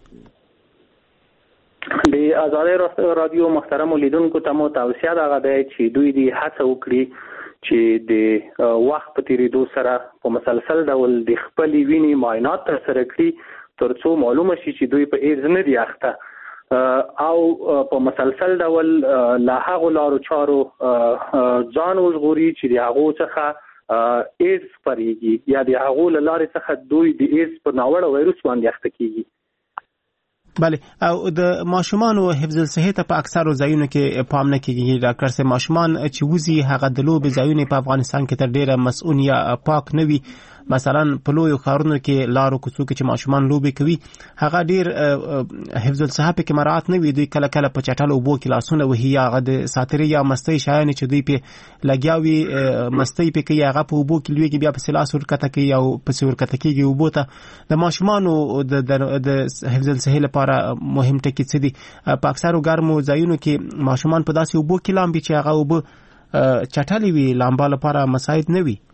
[SPEAKER 6] د ازادي رادیو محترم لیدونکو ته مو توصیه ده چې دوی دې هڅه وکړي چې د وخت په تیریدو سره په مسلسل ډول د خپل ویني معاینات تر سره کړي ترڅو معلومه شي چې دوی په ایډز نه دي اخته او په مسلسل ډول لا هغه لارو چارو ځان وژغوري چې د هغه څخه ایډز پریږي یا د هغه لارې څخه دوی د ایډز په ناوړه وایروس باندې اخته کیږي.
[SPEAKER 5] بله او د ماشومانو حفظ الصحه ته په اکثرو ځایونو کې پام نه کیږي ډاکټر سه ماشومان چې وزي هغه د لوبې ځایونه په افغانستان کې تر ډیره مسؤل یا پاک نه وي مثلا په لویو ښارونو کې لارو کوڅو کې چې ماشومان لوبې کوي هغه ډیر حفظ الصحه په مراعات نه وي دوی کله کله په چټل او بو کې لاسونه وهي هغه د ساتري یا مستۍ شایان چې دوی په لګیاوي مستۍ په کې هغه په بو کې لوي بیا په سلاس ورکته کې او په سور کته کې او بوته د ماشومانو د حفظ الصحه لپاره مهم ټکی څه دي په اکثرو ګرمو ځایونو کې ماشومان په داسې وبو کې لامبي چې هغه وب چټلې وي لامبا لپاره مساعد نه وي.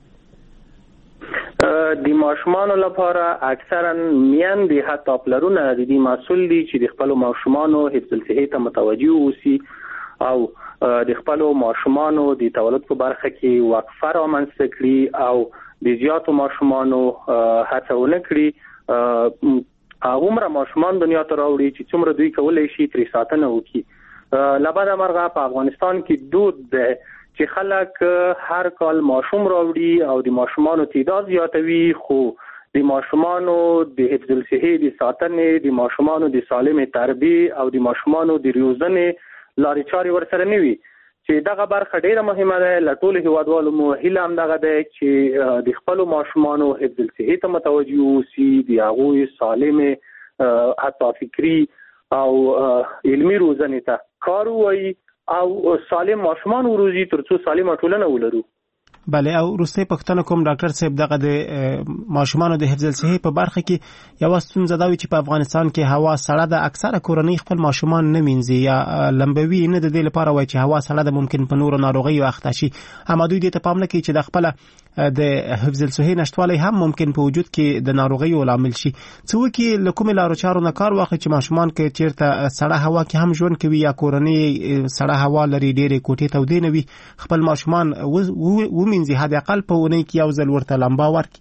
[SPEAKER 6] د ماشومانو لپاره اکثرا میندې حتی پلرونه د دې مسؤل دي چې د خپل ماشومانو حفظ الصحه ته متوجه اوسي او د خپل ماشومانو د تولد په برخه کې وقفه رامنځته کړي او د زیاتو ماشومانو هڅه ونه کړي هغومره ماشومان دنیا ته راوړي چې څومره دوی کولای شي ترې ساتنه وکړي. لبد مرغه په افغانستان کې دود ده چې خلک هر کال ماشوم راوړي او د ماشومانو تعداد زیاتوي خو د ماشومانو د حفظ الصحه د ساتنې د ماشومانو د سالمې تربیه او د ماشومانو د روزنې لارې چارې ورسره نه وي چې دغه برخه ډیره مهمه ده. له ټولو هیوادوالو مو هیله هم دغه ده چې د خپل ماشومانو حفظ الصحه ته متوجه اوسي د هغوی سالمې حتی فکري او علمي روزنې ته کار وکړي او سالم ماشومان وروزي ترڅو سالمه ټولنه ولرو.
[SPEAKER 5] بله او روسي پښتنه کوم ډاکټر صاحب دغه د ماشومان د حفظ الصحه په برخه کې یو ستونزه دا وي چې په افغانستان کې هوا سړه ده اکثره کورنۍ خپل ماشومان نه مینځي یا لمبوي نه د دې لپاره وای چې هوا سړه ده ممکن په نورو ناروغیو اخته شي اما دوی دې ته پام نه کوي چې د خپل د حفظ الصحه نشټوالی هم ممکن په وجود کې د ناروغیو لامل شي. څه وکي لکه لارو چارو نه کار واخلي چې ماشومان کې چیرته سړه هوا کې هم ژوند کوي یا کورنۍ سړه هوا لري ډېرې کوټې تودې نه وي خپل ماشومان و منځي هدا اقل په ونی کې یو ځل ورته لمبا ورکړي.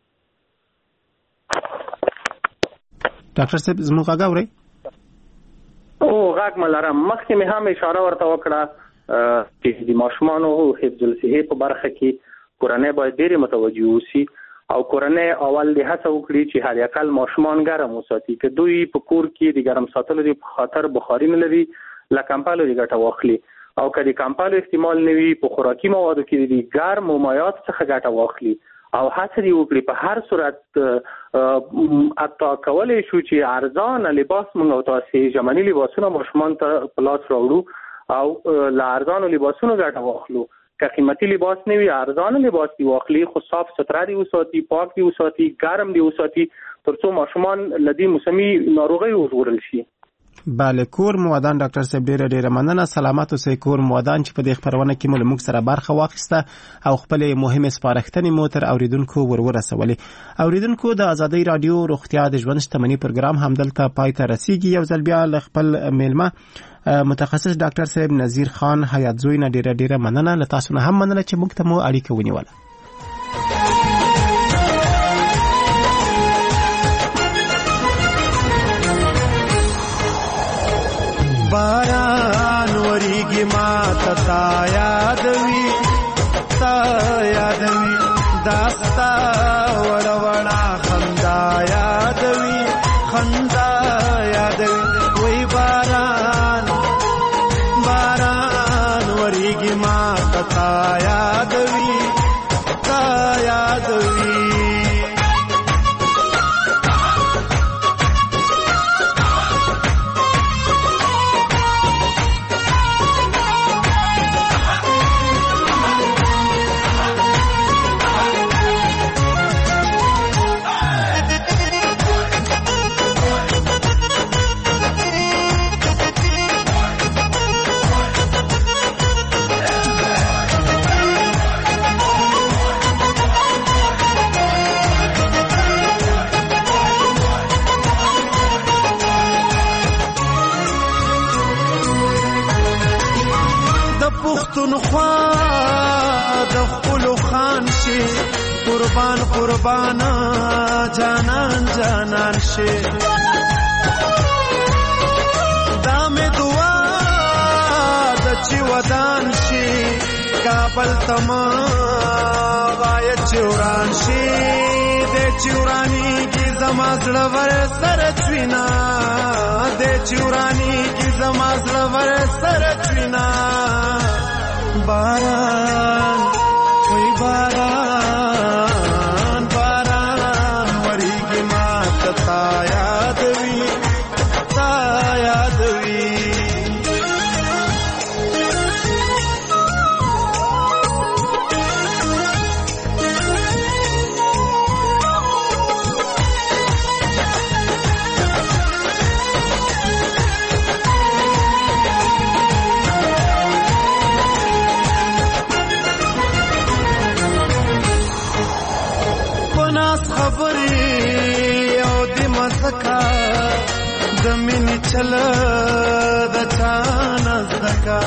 [SPEAKER 5] ډاکټر صاحب زموږ غاوري
[SPEAKER 6] ګډاګ ملرم مخکې مې هم اشاره ورته وکړه چې د ماشومانو حفظ الصحه په برخه کې کورنۍ باید ډېر متوجه اوسي او کورنۍ اول د هڅه وکړي چې هر یکل ماشومان ګرم وساتي که دوی په کور کې د ګرم ساتلو د خاطر بخاري نه لري له کمپالو د ګټه واخلي او که د کمپالو احتمال نه وي په خوراکي موادو کې د ګرم مایعات څخه ګټه واخلي او هڅه دی وکړي په هر صورت اتا کولای شو چې ارزان لباس موږ او تاسو ژمنی لباسونه ماشومان ته پلاس راوړو او ل ارزان لباسونو ګټه واخلو که قیمتي لباس نه وي ارزان لباس دی واخلي خو صاف ستره دی وساتي پاک دی وساتي ګرم دی وساتي ترڅو ماشومان لدی موسمي ناروغي وژغورل شي.
[SPEAKER 5] بله کور موادان ډاکټر صاحب ډیره ډیره مننه. سلامت اوسئ کور موادان چې په دې خبرونه کې مو موږ سره برخه واخیسته او خپل مهمه سپارښتنې مو تر اوریدونکو ور ورسولې. اوریدونکو د ازادي رادیو روغتیا د ژوند شتمنۍ پروګرام همدلته پای ته رسیږي. یو ځل بیا له خپل میلمه متخصص ډاکټر صاحب نذیر خان حیات زوی نه ډیره ډیره مننه. له تاسو نه هم مننه چې موږ ته مو اړیکه ونیوله.
[SPEAKER 14] باران وریږي ما تا یادوي تا یادوي داستا وړ وړا خندا یادوي خندا یادوي وای باران باران وریږي ما تا یادوي تا یادوي قربان قربان جانان جانان شي دام دعا د چی ودان شي کابل تما وای چوران شي د چورانی کی زما زړه ور سره چوینا د چورانی کی زما زړه ور سره چوینا باران وای باران زمین چل د چان زکا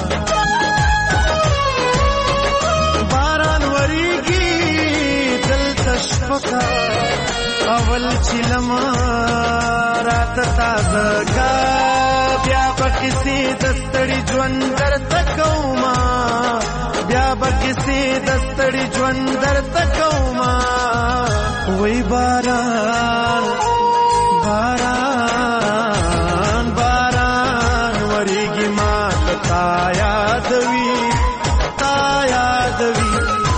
[SPEAKER 14] باران وریږي دل تشفقا اول چلم رات تازه کا بیا بکسی دستړي ژوند درته کوما بیا بکسی دستړي ژوند درته کوما وای باران باران باران وریږي ما تا یادوي تا یادوي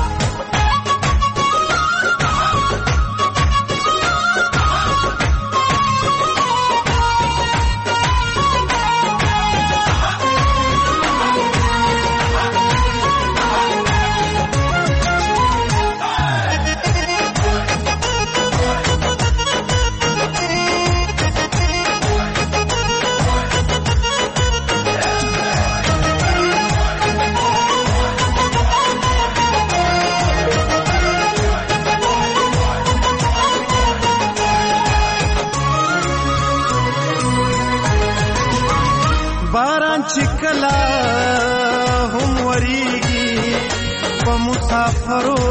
[SPEAKER 14] چکلا هم وریږي په مسافرو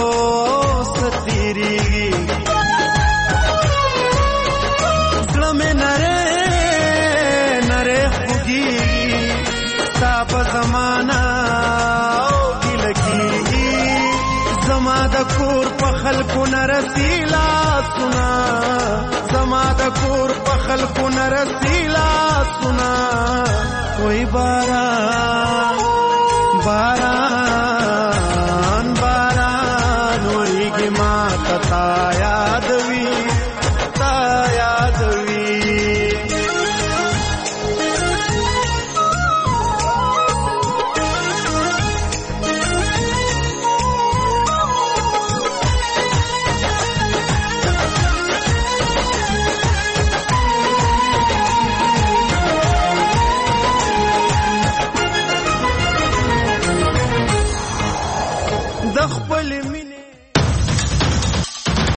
[SPEAKER 14] ستیریږي زړه مې نره نره خوږیږي نرسیلا سنا زما د کور په خلکو نرسیلا سنا وای باران باران باران وریږي ما تا یاد